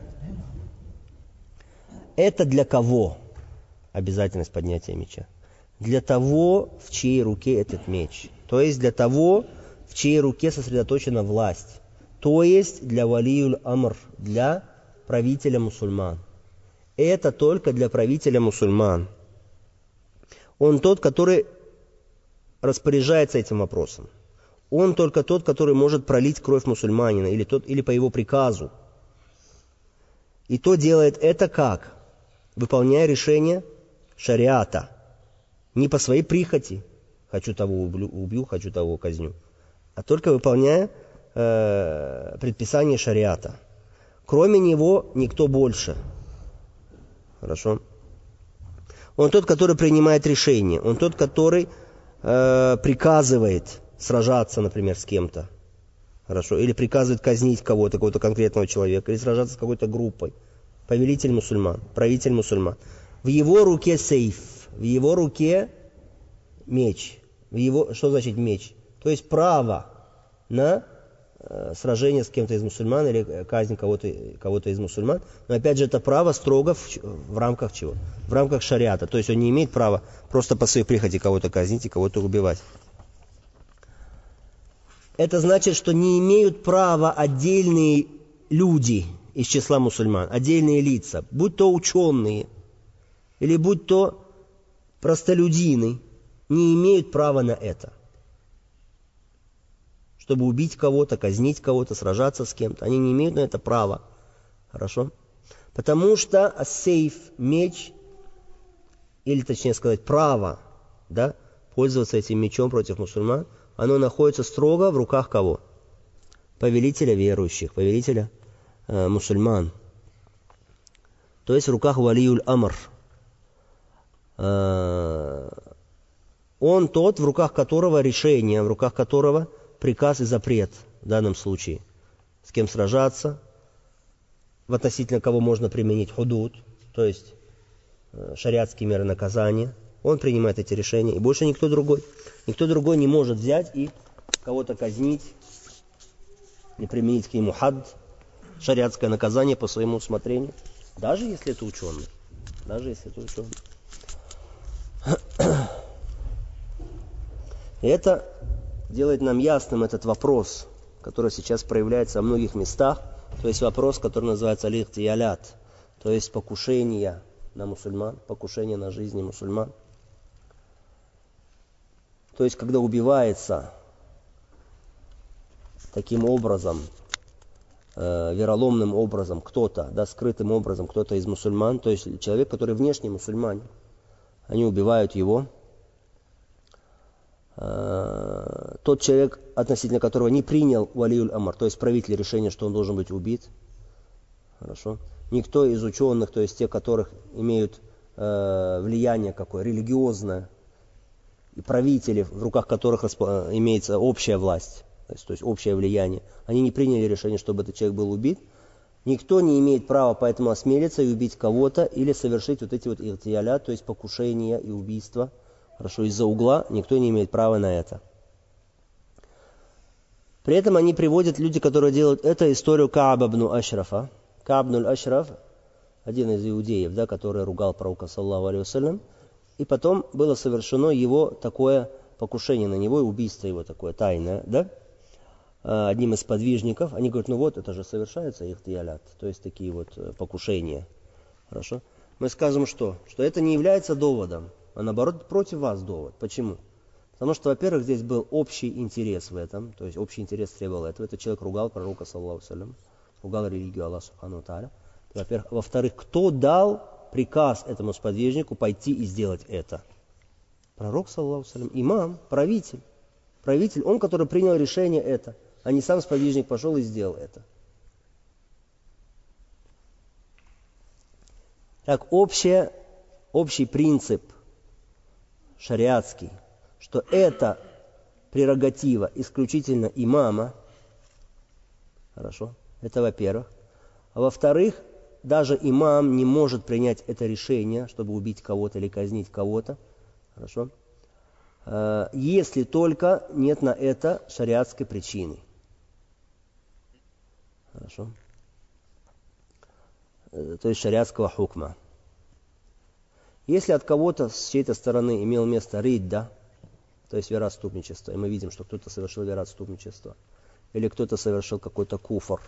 Это для кого? Обязательность поднятия меча. Для того, в чьей руке этот меч. То есть для того, в чьей руке сосредоточена власть. То есть для валиюль амр, для правителя мусульман. Это только для правителя мусульман. Он тот, который распоряжается этим вопросом. Он только тот, который может пролить кровь мусульманина, или по его приказу. И то делает это как? Выполняя решение шариата. Не по своей прихоти. Хочу того убью, хочу того казню. А только выполняя предписание шариата. Кроме него никто больше. Хорошо? Он тот, который принимает решение. Он тот, который приказывает сражаться, например, с кем-то. Хорошо? Или приказывает казнить кого-то, какого-то конкретного человека. Или сражаться с какой-то группой. Повелитель мусульман, правитель мусульман. В его руке сейф. В его руке меч. Что значит меч? То есть право на сражение с кем-то из мусульман или казнь кого-то из мусульман. Но опять же, это право строго в рамках чего? В рамках шариата. То есть он не имеет права просто по своей прихоти кого-то казнить и кого-то убивать. Это значит, что не имеют права отдельные люди из числа мусульман, отдельные лица, будь то ученые или будь то простолюдины, не имеют права на это. Чтобы убить кого-то, казнить кого-то, сражаться с кем-то. Они не имеют на это права. Хорошо? Потому что ас-сейф, меч, или точнее сказать, право, да, пользоваться этим мечом против мусульман, оно находится строго в руках кого? Повелителя верующих, повелителя мусульман. То есть в руках валиюль амр. он тот, в руках которого решение, в руках которого приказ и запрет в данном случае. С кем сражаться, в относительно кого можно применить худуд, то есть шариатские меры наказания. Он принимает эти решения, и больше никто другой. Никто другой не может взять и кого-то казнить, и применить к нему хадд, шариатское наказание по своему усмотрению, даже если это ученый. Даже если это ученый. И это делает нам ясным этот вопрос, который сейчас проявляется во многих местах, то есть вопрос, который называется алихтиялят, то есть покушение на мусульман, покушение на жизни мусульман. То есть когда убивается таким образом, вероломным образом кто-то, да, скрытым образом кто-то из мусульман, то есть человек, который внешне мусульманин, они убивают его. Тот человек, относительно которого не принял валиюль амар, то есть правитель, решение, что он должен быть убит. Хорошо. Никто из ученых, то есть те, которых имеют влияние какое, религиозное, и правители, в руках которых имеется общая власть, то есть общее влияние, они не приняли решение, чтобы этот человек был убит. Никто не имеет права поэтому осмелиться и убить кого-то или совершить вот эти вот иртияля, то есть покушения и убийства. Хорошо, из-за угла никто не имеет права на это. При этом они приводят, люди, которые делают это, историю Кааба ибн Ашрафа. Кааб ибн Ашраф, один из иудеев, да, который ругал пророка, саллаллаху алейхи вассалям, и потом было совершено его такое покушение на него, и убийство его такое тайное, да, одним из подвижников. Они говорят, ну вот, это же совершается ихтиялят, то есть такие вот покушения. Хорошо? Мы скажем что? Что это не является доводом, а наоборот против вас довод. Почему? Потому что, во-первых, здесь был общий интерес в этом, то есть общий интерес требовал этого. Этот человек ругал пророка, саллаллаху алейхи вассалям, ругал религию Аллаха субхану ва тааля. Во-первых. Во-вторых, кто дал приказ этому сподвижнику пойти и сделать это? Пророк, саллаллаху алейхи вассалям, имам, правитель. Правитель, он, который принял решение это, а не сам сподвижник пошел и сделал это. Так, общий принцип шариатский, что это прерогатива исключительно имама, хорошо, это во-первых. А во-вторых, даже имам не может принять это решение, чтобы убить кого-то или казнить кого-то, хорошо, если только нет на это шариатской причины. Хорошо. То есть шариатского хукма. Если от кого-то с чьей-то стороны имел место ридда, то есть вероотступничество, и мы видим, что кто-то совершил вероотступничество, или кто-то совершил какой-то куфр,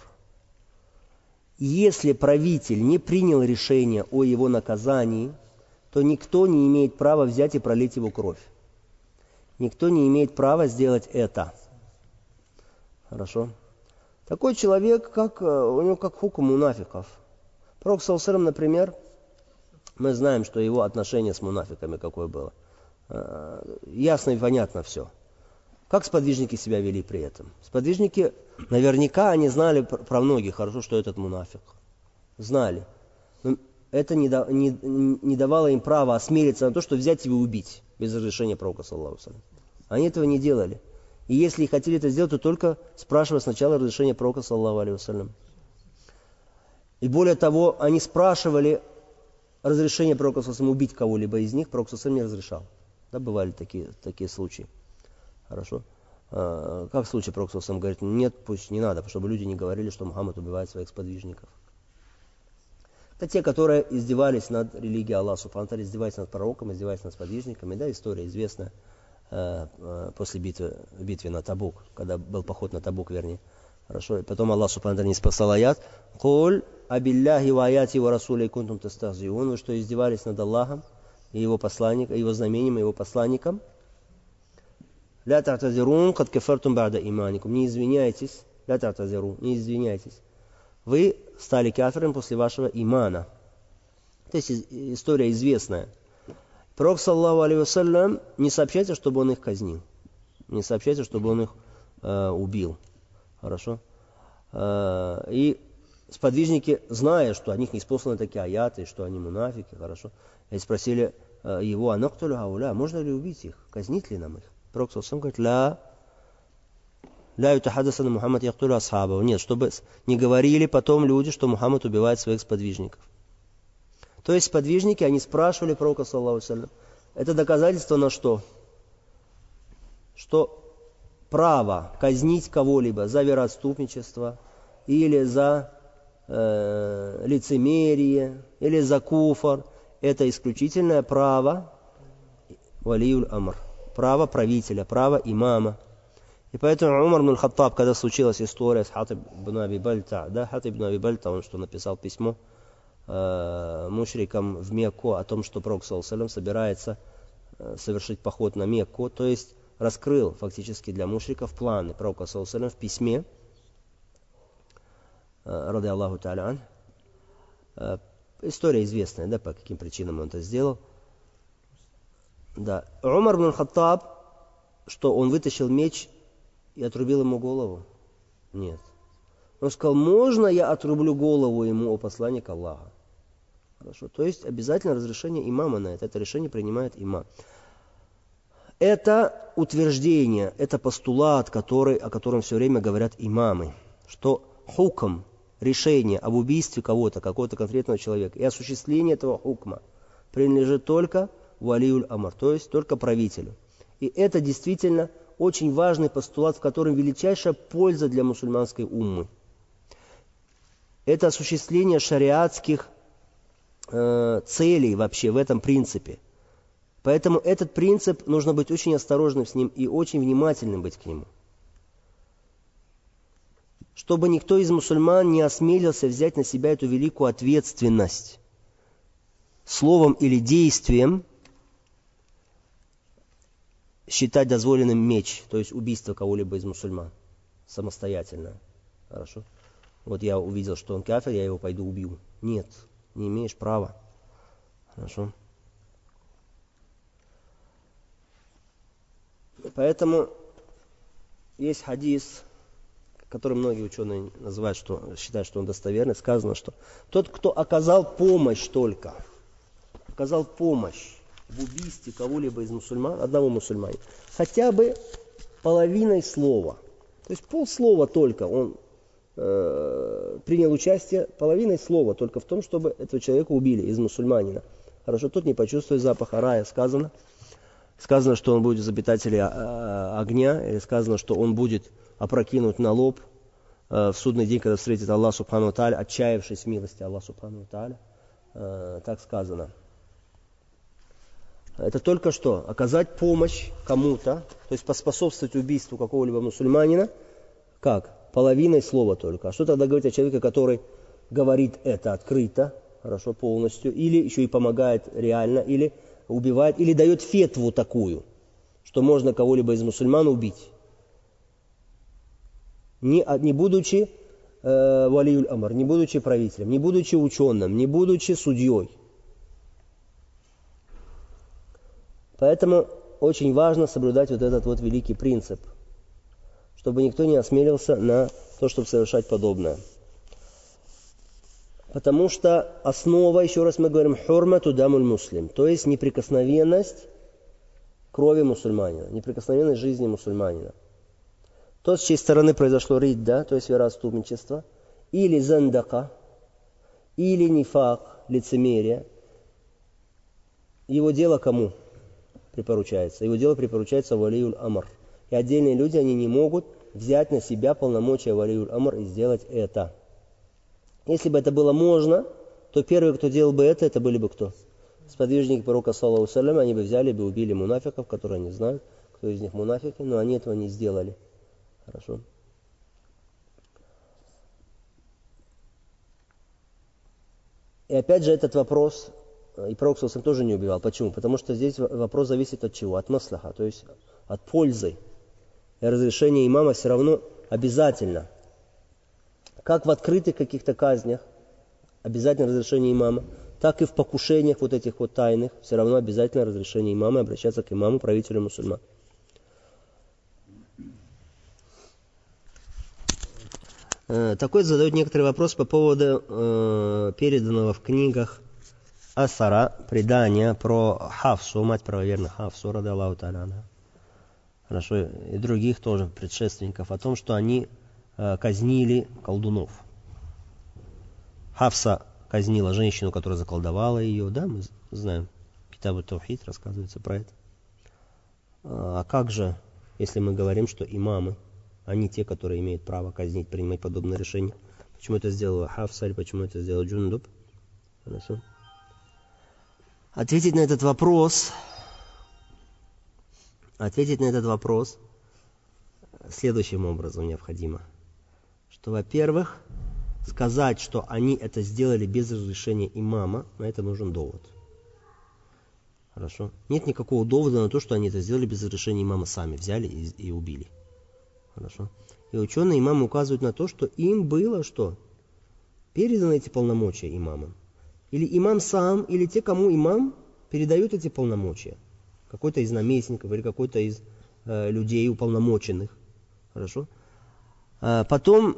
если правитель не принял решение о его наказании, то никто не имеет права взять и пролить его кровь. Никто не имеет права сделать это. Хорошо? Такой человек, у него как хукм мунафиков. Пророк, саллаллаху алейхи вассалям, например, мы знаем, что его отношение с мунафиками какое было. Ясно и понятно все. Как сподвижники себя вели при этом? Сподвижники, наверняка, они знали про многих хорошо, что этот мунафик. Знали. Но это не давало им права осмелиться на то, что взять его и убить без разрешения пророка, саллаллаху алейхи вассалям. Они этого не делали. И если хотели это сделать, то только спрашивая сначала разрешение пророка, саллаллаху алейхи вассалям. И более того, они спрашивали разрешение пророка, саллаллаху алейхи вассалям, убить кого-либо из них, пророк, саллаллаху алейхи вассалям, не разрешал. Да, бывали такие случаи. Хорошо. Как в случае пророк, саллаллаху алейхи вассалям, говорит, нет, пусть не надо, чтобы люди не говорили, что Мухаммад убивает своих сподвижников. Это те, которые издевались над религией Аллаха субхану ва тааля, издевались над пророком, издевались над сподвижниками. Да, история известна после битвы на Табук, когда был поход на Табук, вернее. Хорошо. И потом Аллах субхану ва тааля не спасал аят. «Куль абилляхи ва аяти ва расулей кунтум тастахзиун». Вы что, издевались над Аллахом и его посланником, его знамением, и его посланником? «Ля та'тазирун кад кафартум ба'да иманикум». Не извиняйтесь. «Ля та'тазирун». Не извиняйтесь. Вы стали кафиром после вашего имана. То есть история известная. Пророк, саллаллаху алейхи вассалям, не сообщайте, чтобы он их казнил. Не сообщайте, чтобы он их убил. Хорошо? И сподвижники, зная, что о них не спосланы такие аяты, что они мунафики, хорошо, и спросили его, анактулю хауля, можно ли убить их, казнить ли нам их? Пророк сам говорит, ля ютахаддасана Мухаммад яктулю асхабаху. Нет, чтобы не говорили потом люди, что Мухаммад убивает своих сподвижников. То есть сподвижники, они спрашивали пророка, саллаллаху алейхи ва саллям, это доказательство на что? Что право казнить кого-либо за вероотступничество или за лицемерие или за куфр, это исключительное право валиюль амр, право правителя, право имама. И поэтому Умар ибн Хаттаб, когда случилась история с Хатиб ибн Аби Бальта, Хатиб ибн Аби Бальта, он что написал письмо мушрикам в Мекку о том, что Пророк саллаллаху алейхи ва саллям собирается совершить поход на Мекку, то есть раскрыл фактически для мушриков планы Пророка саллаллаху алейхи ва саллям в письме, ради Аллаху та'аля ан. История известная, да, по каким причинам он это сделал. Да. Умар ибн Хаттаб, что он вытащил меч и отрубил ему голову? Нет. Он сказал, можно я отрублю голову ему, о посланник Аллаха? Хорошо. То есть обязательно разрешение имама на это. Это решение принимает имам. Это утверждение, это постулат, о котором все время говорят имамы, что хукм, решение об убийстве кого-то, какого-то конкретного человека и осуществление этого хукма принадлежит только валиюль амр, то есть только правителю. И это действительно очень важный постулат, в котором величайшая польза для мусульманской уммы. Это осуществление шариатских целей вообще в этом принципе. Поэтому этот принцип, нужно быть очень осторожным с ним и очень внимательным быть к нему. Чтобы никто из мусульман не осмелился взять на себя эту великую ответственность словом или действием считать дозволенным меч, то есть убийство кого-либо из мусульман самостоятельно. Хорошо? Вот я увидел, что он кафир, я его пойду убью. Нет, не имеешь права. Хорошо? Поэтому есть хадис, который многие ученые называют, считают, что он достоверный, сказано, что тот, кто оказал помощь только, оказал помощь в убийстве кого-либо из мусульман, одного мусульманина, хотя бы половиной слова, то есть полслова только он принял участие, половиной слова только в том, чтобы этого человека убили из мусульманина. Хорошо, тот не почувствует запаха рая, сказано, что он будет из обитателей огня, или сказано, что он будет опрокинут на лоб в судный день, когда встретит Аллах Субхану ва Тааля, отчаявшись в милости Аллаха Субхану ва Тааля. Так сказано. Это только что оказать помощь кому-то, то есть поспособствовать убийству какого-либо мусульманина, как? Половиной слова только. А что тогда говорить о человеке, который говорит это открыто, хорошо, полностью, или еще и помогает реально, или убивает, или дает фетву такую, что можно кого-либо из мусульман убить, не будучи валиюль амр, не будучи правителем, не будучи ученым, не будучи судьей. Поэтому очень важно соблюдать вот этот вот великий принцип, чтобы никто не осмелился на то, чтобы совершать подобное. Потому что основа, еще раз мы говорим, хурмату дамуль муслим, то есть неприкосновенность крови мусульманина, неприкосновенность жизни мусульманина. То, с чьей стороны произошло ридда, то есть вероотступничество, или зандака, или нифак, лицемерие, его дело кому припоручается? Его дело припоручается валиюль амр. И отдельные люди, они не могут взять на себя полномочия валиюль амр и сделать это. Если бы это было можно, то первые, кто делал бы это были бы кто? Сподвижники пророка, саллаллаху алейхи ва саллям, они бы взяли бы убили мунафиков, которые не знают, кто из них мунафики, но они этого не сделали. Хорошо. И опять же этот вопрос, и пророк саллаллаху алейхи ва саллям тоже не убивал. Почему? Потому что здесь вопрос зависит от чего? От маслаха, то есть от пользы. И разрешение имама все равно обязательно. Как в открытых каких-то казнях обязательно разрешение имама, так и в покушениях вот этих вот тайных все равно обязательно разрешение имама и обращаться к имаму, правителю мусульман. Такой задают некоторые вопросы по поводу переданного в книгах асара, предание про Хафсу, мать правоверных Хафсу, рады Аллаху та'аля анха. Хорошо, и других тоже предшественников, о том, что они казнили колдунов. Хафса казнила женщину, которая заколдовала ее, да, мы знаем, Китаб ат-Таухид рассказывается про это. А как же, если мы говорим, что имамы, они те, которые имеют право казнить, принимать подобные решения? Почему это сделала Хафса или почему это сделал Джундуб? Хорошо. Ответить на этот вопрос следующим образом необходимо. Что, во-первых, сказать, что они это сделали без разрешения имама, на это нужен довод. Хорошо? Нет никакого довода на то, что они это сделали без разрешения имама, сами взяли и убили. Хорошо? И ученые имамы указывают на то, что им было что? Переданы эти полномочия имамам. Или имам сам, или те, кому имам передают эти полномочия. Какой-то из наместников или какой-то из людей уполномоченных. Хорошо? Потом,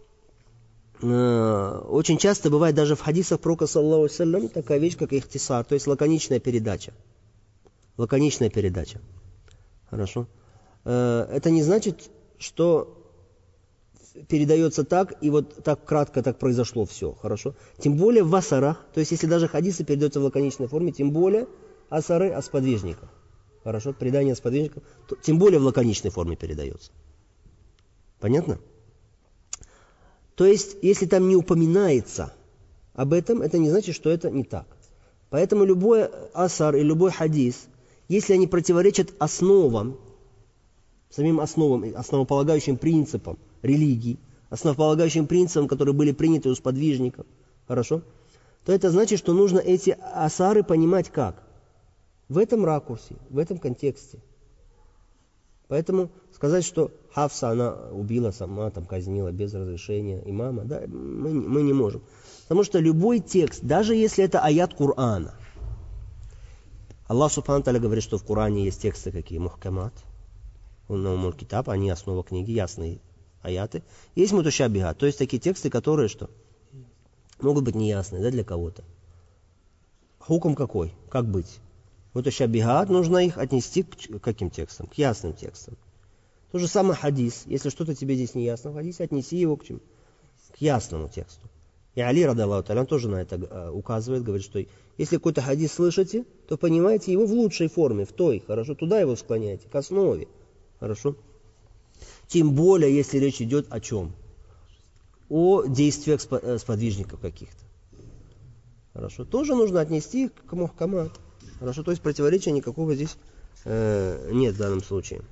очень часто бывает даже в хадисах пророка, саллаллаху алейхи ва саллям, такая вещь, как ихтисар, то есть лаконичная передача. Лаконичная передача. Хорошо? Это не значит, что передается так, и вот так кратко так произошло все. Хорошо? Тем более в асарах, то есть если даже хадисы передаются в лаконичной форме, тем более асары о сподвижниках. Хорошо? Предание о сподвижниках, тем более в лаконичной форме передается. Понятно? То есть, если там не упоминается об этом, это не значит, что это не так. Поэтому любой асар и любой хадис, если они противоречат основам, самим основам, основополагающим принципам религии, основополагающим принципам, которые были приняты у сподвижников, хорошо, то это значит, что нужно эти асары понимать как? В этом ракурсе, в этом контексте. Поэтому сказать, что Хафса она убила сама, там казнила без разрешения имама, да, мы не можем. Потому что любой текст, даже если это аят Корана, Аллах Субхану Тааля говорит, что в Коране есть тексты какие? Мухкамат, Уммуль Китаб, они основа книги, ясные аяты. Есть муташабиха, то есть такие тексты, которые что? Могут быть неясные, да, для кого-то. Хукм какой? Как быть? Муташабихат, нужно их отнести к каким текстам? К ясным текстам. То же самое хадис. Если что-то тебе здесь не ясно в хадисе, отнеси его к чему? К ясному тексту. И Али, рады Аллаху та'аля, тоже на это указывает, говорит, что если какой-то хадис слышите, то понимаете его в лучшей форме, в той, хорошо, туда его склоняйте, к основе, хорошо. Тем более, если речь идет о чем? О действиях сподвижников каких-то. Хорошо, тоже нужно отнести к мухкамат. Хорошо, то есть противоречия никакого здесь нет в данном случае.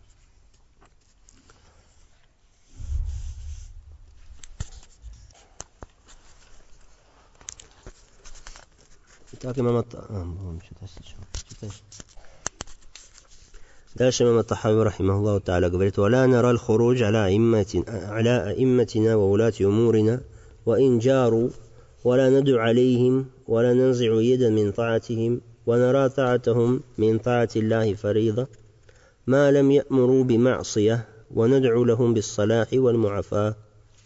Так, имам дальше имам ат-Тахави рахимахуллаху та'аля говорит: «Валя нара аль-хурудж аля аимматина ва улати умурина, ва ин джару, валя наду алейхим, валя нанзи'у ядан мин та'атихим, ва нара та'атахум мин та'ати Аллахи фарида, ма лам я'муру бима'сия, ва над'у лахум биссалахи валь му'афа».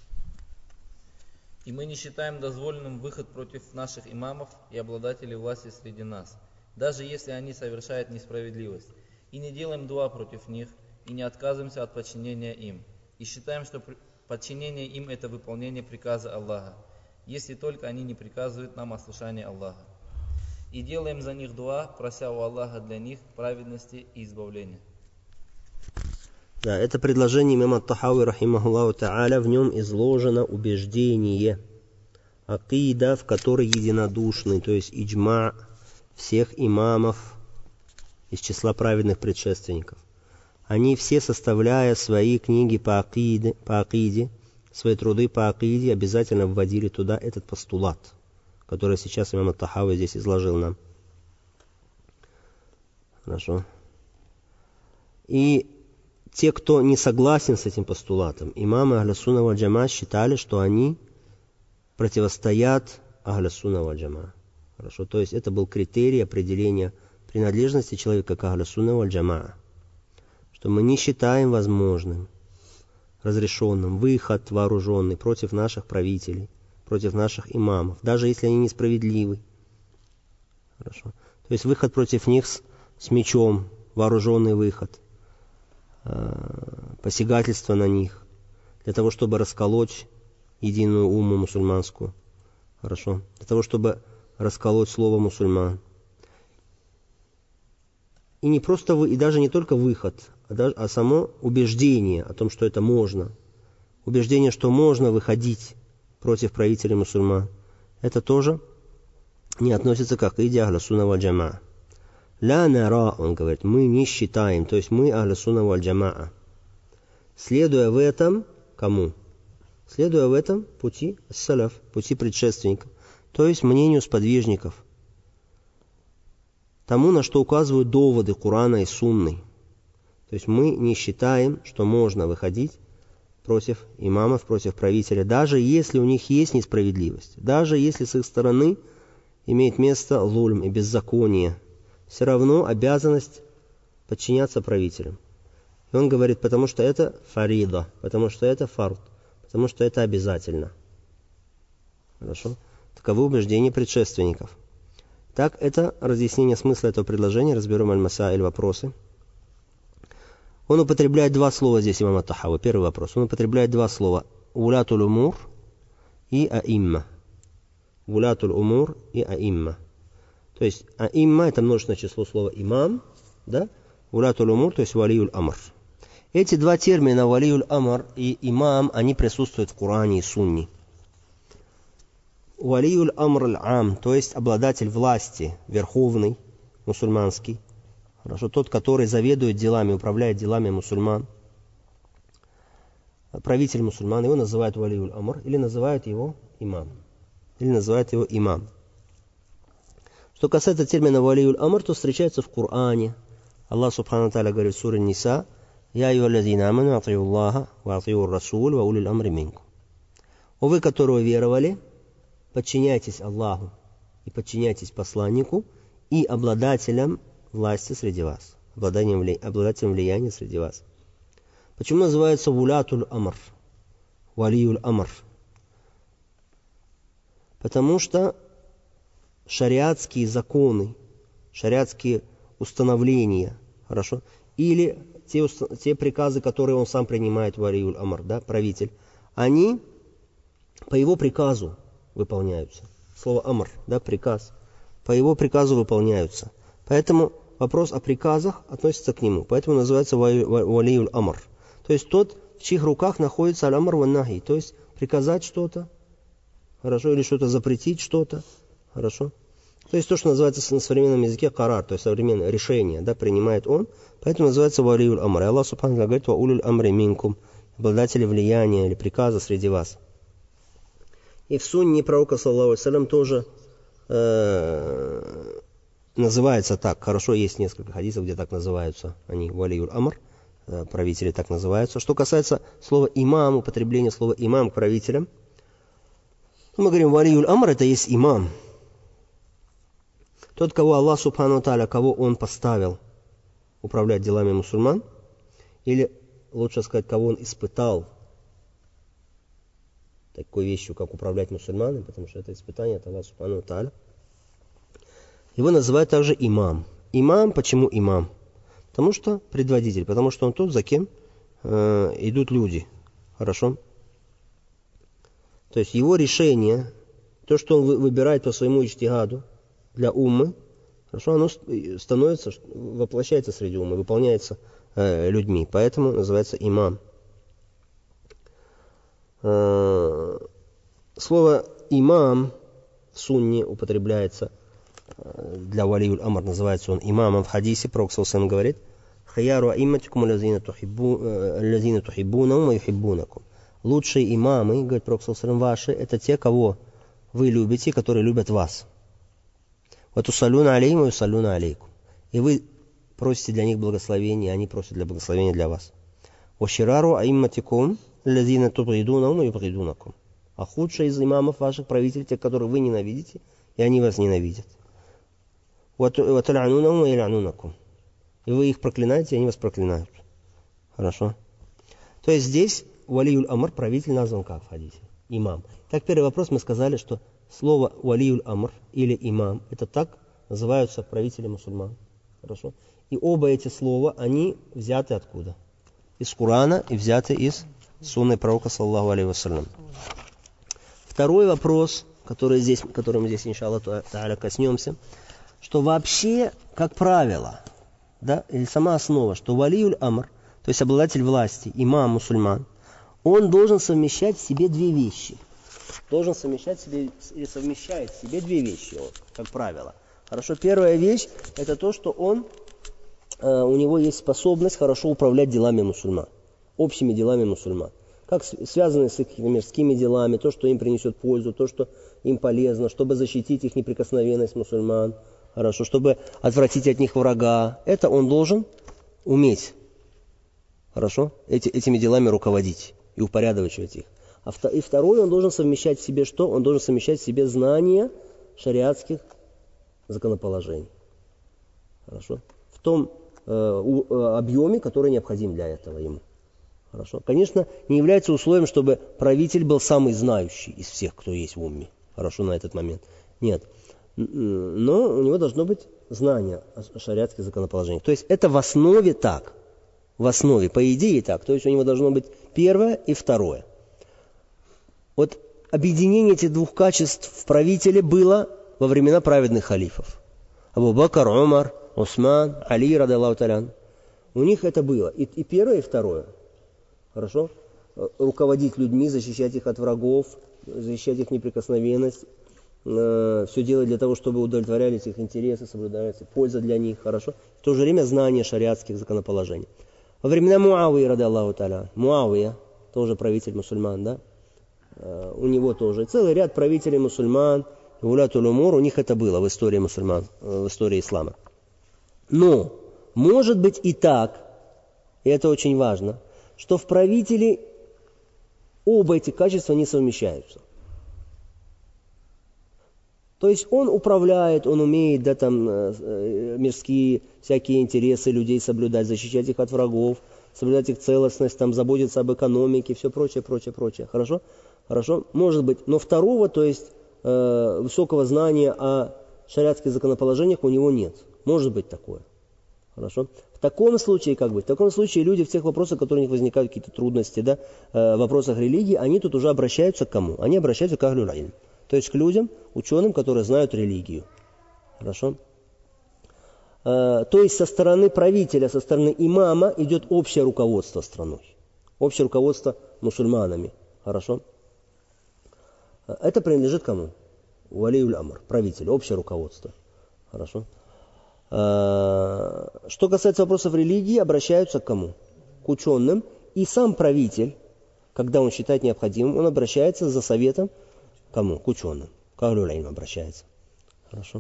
И мы не считаем дозволенным выход против наших имамов и обладателей власти среди нас, даже если они совершают несправедливость. И не делаем дуа против них, и не отказываемся от подчинения им. И считаем, что подчинение им – это выполнение приказа Аллаха, если только они не приказывают нам ослушание Аллаха. И делаем за них дуа, прося у Аллаха для них праведности и избавления. Да, это предложение имама ат-Тахави рахимахуллаху та'аля, в нем изложено убеждение, акида, в которой единодушны, то есть иджма всех имамов из числа праведных предшественников. Они все, составляя свои книги по акиде, свои труды по акиде, обязательно вводили туда этот постулат, который сейчас имам ат-Тахави здесь изложил нам. Хорошо. И те, кто не согласен с этим постулатом, имамы Ахля-Сунна валь-Джамаа считали, что они противостоят Ахля-Сунна валь-Джамаа. Хорошо, то есть это был критерий определения принадлежности человека к Ахля-Сунна валь-Джамаа. Что мы не считаем возможным, разрешенным выход вооруженный против наших правителей, против наших имамов, даже если они несправедливы. Хорошо. То есть выход против них с мечом, вооруженный выход, посягательство на них, для того, чтобы расколоть единую умму мусульманскую. Хорошо. Для того, чтобы расколоть слово мусульман. И не просто и даже не только выход, а само убеждение о том, что это можно. Убеждение, что можно выходить против правителей мусульман. Это тоже не относится к акиде ахля сунна валь джамаа. Ла нара, он говорит, мы не считаем, то есть мы ахля сунна валь джамаа. Следуя в этом, кому? Следуя в этом пути салаф, пути предшественников, то есть мнению сподвижников, тому, на что указывают доводы Корана и Сунны. То есть мы не считаем, что можно выходить против имамов, против правителя, даже если у них есть несправедливость, даже если с их стороны имеет место лульм и беззаконие, все равно обязанность подчиняться правителям. И он говорит, потому что это фарида, потому что это фард, потому что это обязательно. Хорошо? Таковы убеждения предшественников. Так, это разъяснение смысла этого предложения. Разберем аль-масаиль, вопросы. Он употребляет два слова здесь, имам ат-Тахави. Первый вопрос. Он употребляет два слова. Улатуль умур и аимма. Улатуль умур и аимма. То есть аимма это множественное число слова имам, да? Улатуль умур, то есть валиюль амр. Эти два термина валиюль амр и имам, они присутствуют в Коране и Сунне. Валиюль амр аль-ам, то есть обладатель власти, верховный, мусульманский. Хорошо, тот, который заведует делами, управляет делами мусульман. Правитель мусульман, его называют валиюль амр, или называют его имам. Что касается термина валиюль амр, то встречается в Коране. Аллах субхану ва тааля говорит в суре Ниса: «Я айюхаллазина аману ати'у Аллаха ва ати'у ар-расуль ва улил амри минкум». О вы, которые веровали, подчиняйтесь Аллаху и подчиняйтесь посланнику и обладателям власти среди вас, обладателям влияния среди вас. Почему называется вулятуль амр, валиюль амр? Потому что шариатские законы, шариатские установления, хорошо, или те приказы, которые он сам принимает, валиюль амр, да, правитель, они по его приказу выполняются. Слово амр, да, приказ, по его приказу выполняются. Поэтому вопрос о приказах относится к нему. Поэтому называется валиюль амр. То есть тот, в чьих руках находится аль-амр ван-нахи. То есть приказать что-то, хорошо, или что-то запретить, что-то, хорошо. То есть то, что называется на современном языке карар, то есть современное решение, да, принимает он. Поэтому называется валиюль амр. И Аллах субхану ва тааля говорит: «Ва улюль амри минкум», обладатели влияния или приказа среди вас. И в сунне пророка, саллаллаху алейхи ва саллям, тоже называется так. Хорошо, есть несколько хадисов, где так называются они, валиюль амр, правители так называются. Что касается слова имам, употребления слова имам к правителям, мы говорим, валиюль амр это есть имам. Тот, кого Аллах субхану ва тааля, кого он поставил управлять делами мусульман, или лучше сказать, кого он испытал такой вещью, как управлять мусульманами, потому что это испытание от Аллаха субхану ва тааля. Его называют также имам. Имам, почему имам? Потому что предводитель, потому что он тот, за кем идут люди. Хорошо? То есть его решение, то, что он выбирает по своему иджтигаду для уммы, хорошо, оно становится, воплощается среди уммы, выполняется людьми. Поэтому называется имам. Слово имам в сунне употребляется для валиюль амр, называется он имамом в хадисе. Пророк саллаллаху алейхи ва саллям говорит: «Хияру аимматикум аллазина тухиббунахум ва юхиббунакум». Лучшие имамы, говорит Пророк саллаллаху алейхи ва саллям, ваши, это те, кого вы любите, которые любят вас. «Ва тусаллюна алейхим ва юсаллюна алейкум». И вы просите для них благословения, и они просят для благословения для вас. «Ва ширару аимматикум аллазина тубгидунахум ва юбгидунакум». А худшие из имамов ваших, правителей, те, которых вы ненавидите, и они вас ненавидят. И вы их проклинаете, и они вас проклинают. Хорошо? То есть здесь валиюль амр, правитель, назван как в хадисе? Имам. Так, первый вопрос, мы сказали, что слово валиюль амр или имам, это так называются правители мусульман. Хорошо? И оба эти слова, они взяты откуда? Из Корана и взяты из сунны пророка, саллаллаху алейхи вассалям. Второй вопрос, которым мы здесь, иншаллах та'аля, коснемся, что вообще, как правило, да, или сама основа, что валиюль амр, то есть обладатель власти, имам мусульман, он должен совмещать в себе две вещи. Должен совмещать в себе, или совмещает в себе две вещи, он, как правило. Хорошо, первая вещь, это то, что у него есть способность хорошо управлять делами мусульман, общими делами мусульман. Как связанные с их мирскими делами, то, что им принесет пользу, то, что им полезно, чтобы защитить их неприкосновенность мусульман, хорошо, чтобы отвратить от них врага. Это он должен уметь, хорошо, этими делами руководить и упорядочивать их. И второе, он должен совмещать в себе что? Он должен совмещать в себе знания шариатских законоположений. Хорошо? В том объеме, который необходим для этого ему. Хорошо? Конечно, не является условием, чтобы правитель был самый знающий из всех, кто есть в умме. Хорошо, на этот момент. Нет. Но у него должно быть знание о шариатских законоположениях. То есть это в основе так. В основе, по идее так. То есть у него должно быть первое и второе. Вот объединение этих двух качеств в правителе было во времена праведных халифов. Абу Бакр, Умар, Усман, Али, радаллаху та'аля. У них это было. И первое, и второе. Хорошо? Руководить людьми, защищать их от врагов, защищать их неприкосновенность. Все делать для того, чтобы удовлетворялись их интересы, соблюдались польза для них. Хорошо? В то же время знание шариатских законоположений. Во времена Муавии, радаллаху та'аля. Муавия, тоже правитель мусульман, да? У него тоже. Целый ряд правителей мусульман, улятуль умур, у них это было в истории мусульман, в истории ислама. Но может быть и так, и это очень важно, что в правителе оба эти качества не совмещаются. То есть он управляет, он умеет, да, там, мирские всякие интересы людей соблюдать, защищать их от врагов, соблюдать их целостность, там, заботиться об экономике, все прочее, прочее, прочее. Хорошо? Хорошо? Может быть. Но второго, то есть высокого знания о шариатских законоположениях у него нет. Может быть такое. Хорошо? В таком случае, как бы, в таком случае люди в тех вопросах, которые у них возникают какие-то трудности, да, в вопросах религии, они тут уже обращаются к кому? Они обращаются к ахлюль илм. То есть к людям, ученым, которые знают религию. Хорошо? То есть со стороны правителя, со стороны имама идет общее руководство страной. Общее руководство мусульманами. Хорошо? Это принадлежит кому? Валиюль амр, правителю, общее руководство. Хорошо? Что касается вопросов религии, обращаются к кому? К ученым. И сам правитель, когда он считает необходимым, он обращается за советом к кому? К ученым. К ахлюль илм обращается. Хорошо?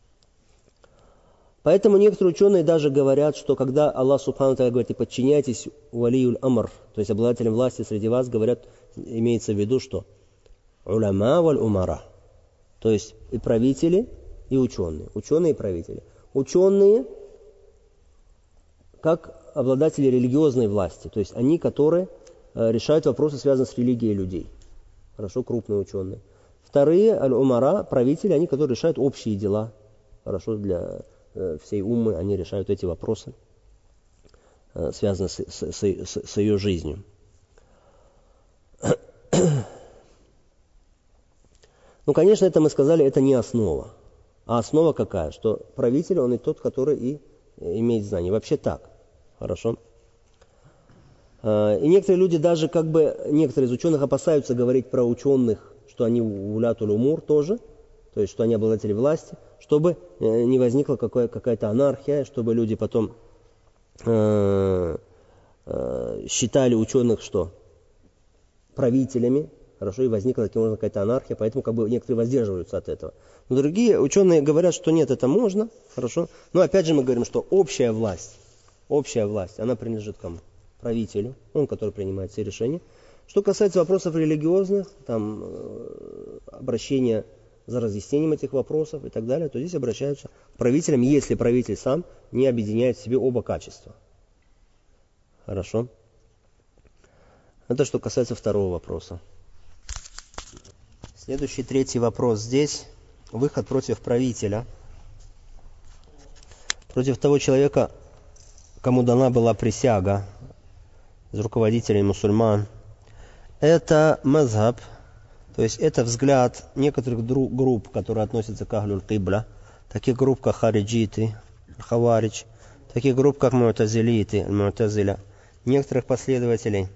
Поэтому некоторые ученые даже говорят, что когда Аллах Субхану ва Тааля говорит, и подчиняйтесь валиюль амр, то есть обладателям власти среди вас, говорят, имеется в виду, что уляма валь умара, то есть и правители, и ученые. Ученые и правители. Ученые, как обладатели религиозной власти, то есть они, которые решают вопросы, связанные с религией людей. Хорошо, крупные ученые. Вторые, аль-умара, правители, они, которые решают общие дела. Хорошо, для всей уммы они решают эти вопросы, связанные с ее жизнью. Ну, конечно, это мы сказали, это не основа. А основа какая? Что правитель, он и тот, который и имеет знания. Вообще так. Хорошо? И некоторые люди даже, как бы, некоторые из ученых опасаются говорить про ученых, что они улятуль умур тоже, то есть, что они обладатели власти, чтобы не возникла какая-то анархия, чтобы люди потом считали ученых, что правителями, хорошо, и возникла таким образом какая-то анархия, поэтому как бы некоторые воздерживаются от этого. Но другие ученые говорят, что нет, это можно, хорошо. Но опять же мы говорим, что общая власть, она принадлежит кому? Правителю, он, который принимает все решения. Что касается вопросов религиозных, там, обращения за разъяснением этих вопросов и так далее, то здесь обращаются к правителям, если правитель сам не объединяет в себе оба качества. Хорошо? Это что касается второго вопроса. Следующий, третий вопрос здесь. Выход против правителя. против того человека, кому дана была присяга из руководителей мусульман. Это мазхаб, то есть это взгляд некоторых групп, которые относятся к ахлюль кибла, таких групп, как хариджиты, хаваридж, таких групп, как му'тазилиты, му'тазиля, некоторых последователей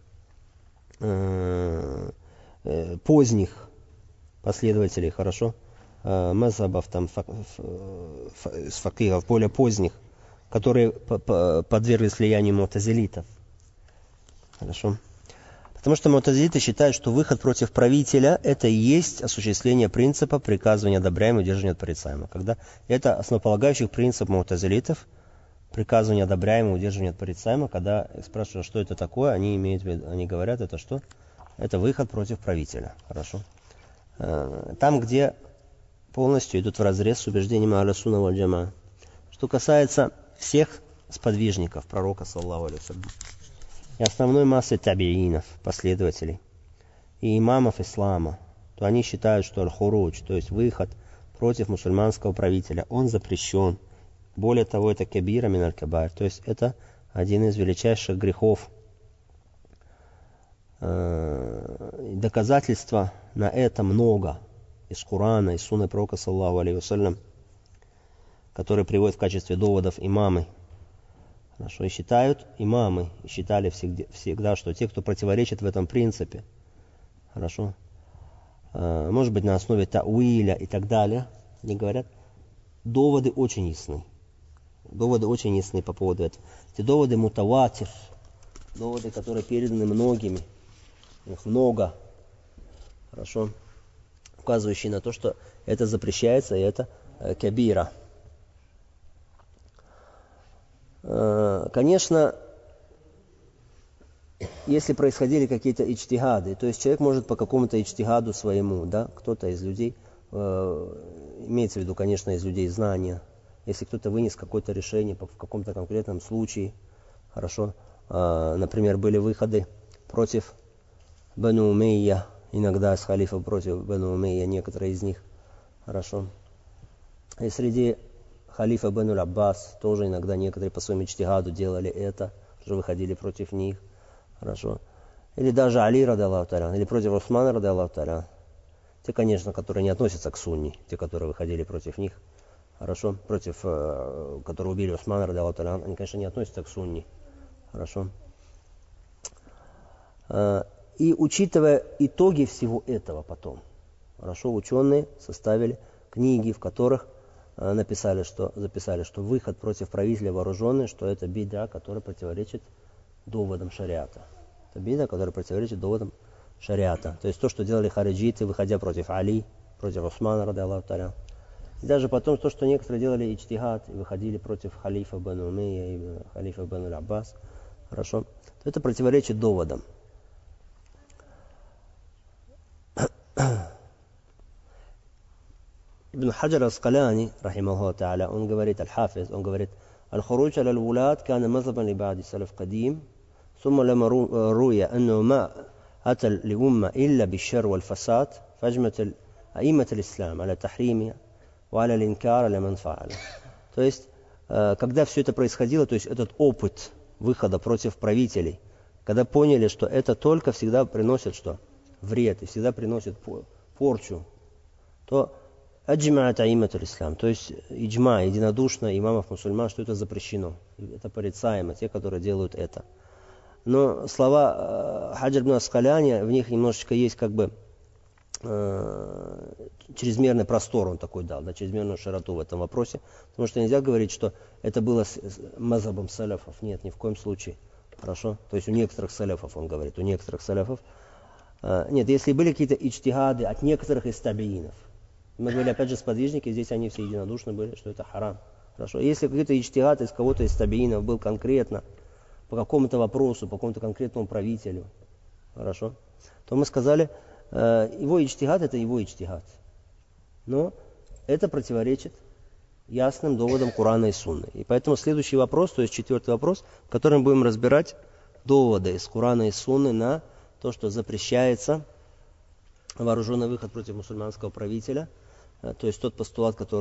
поздних последователей, хорошо, мазхабов, там, с факихов, более поздних, которые подверглись влиянию му'тазилитов. Хорошо. Потому что му'тазилиты считают, что выход против правителя – это и есть осуществление принципа приказывания одобряемого и удерживания от порицаемого. Когда это основополагающий принцип му'тазилитов, приказывание одобряемого и удерживания от порицаемого, когда спрашивают, что это такое, они говорят, это что? Это выход против правителя. Хорошо. Там, где полностью идут вразрез с убеждением ахля сунна валь джамаа. Что касается всех сподвижников пророка, саллаллаху алейхи ва саллям, и основной массы табиинов, последователей, и имамов ислама, то они считают, что аль-хурудж, то есть выход против мусульманского правителя, он запрещен. Более того, это кабира мин аль-кабайр, то есть это один из величайших грехов. Доказательства на это много из Корана, из сунны пророка, саллаллаху алейхи ва саллям, которые приводят в качестве доводов имамы. Хорошо, и считают имамы, и считали всегда, что те, кто противоречит в этом принципе, хорошо, может быть на основе тауиля и так далее, они говорят, доводы очень ясны. Доводы очень ясны по поводу этого. Эти доводы мутаватир, доводы, которые переданы многими, их много, хорошо, указывающие на то, что это запрещается, и это кабира. Конечно, если происходили какие-то иджтихады, то есть человек может по какому-то иджтихаду своему, да, кто-то из людей, имеется в виду, конечно, из людей знания, если кто-то вынес какое-то решение в каком-то конкретном случае, хорошо, например, были выходы против Бану Умейя, иногда с халифов против Бану Умейя, некоторые из них, хорошо, и среди халифа Бану Аббас тоже иногда некоторые по своему иджтихаду делали это, уже выходили против них, хорошо. Или даже Али радиаллаху та'аля, или против Усмана радиаллаху та'аля. Те, конечно, которые не относятся к сунне, те, которые выходили против них, хорошо, против, которые убили Усмана радиаллаху та'аля, они, конечно, не относятся к сунне, хорошо. И учитывая итоги всего этого потом, хорошо, ученые составили книги, в которых записали, что выход против правителя вооруженный, что это бида, которая противоречит доводам шариата. Это бида, которая противоречит доводам шариата. То есть то, что делали хариджиты, выходя против Али, против Усмана, радиаллаху та'аля. И даже потом то, что некоторые делали иджтихад и выходили против халифа Бану Умейя и халифа Бану Аббас, хорошо, то это противоречит доводам. Ибн Хаджар Аскаляни, рахимаху та'аля, он говорит, аль-Хафиз, он говорит, аль-хуруч аль-вулат кана мазабан ли ба'ди салаф кадим, сумма лама руя, анну ма атал ли умма илля бишшар валь-фасад, фаджмат аимат аль-ислам, аля тахрими, ва аля линкар, аля манфа'аля. То есть, когда все это происходило, то есть этот опыт выхода против правителей, когда поняли, что это только всегда приносит что? Вред, и всегда приносит порчу, то аджма'ат аимат аль-ислам, то есть иджма, единодушно имамов мусульман, что это запрещено, это порицаемо, те, которые делают это. Но слова Хаджар ибн Аскаляни, в них немножечко есть как бы чрезмерный простор он такой дал, да, чрезмерную широту в этом вопросе, потому что нельзя говорить, что это было с мазхабом саляфов, нет, ни в коем случае, хорошо, то есть у некоторых саляфов, он говорит, у некоторых саляфов, нет, если были какие-то иджтихады от некоторых из табиинов, мы говорили, опять же, сподвижники, здесь они все единодушны были, что это харам, хорошо, если какой-то иджтихад из кого-то из табиинов был конкретно, по какому-то вопросу, по какому-то конкретному правителю, хорошо, то мы сказали, его иджтихад это его иджтихад. Но это противоречит ясным доводам Корана и Сунны. И поэтому следующий вопрос, то есть 4-й вопрос, в котором мы будем разбирать доводы из Корана и Сунны на то, что запрещается вооруженный выход против мусульманского правителя, то есть тот постулат, который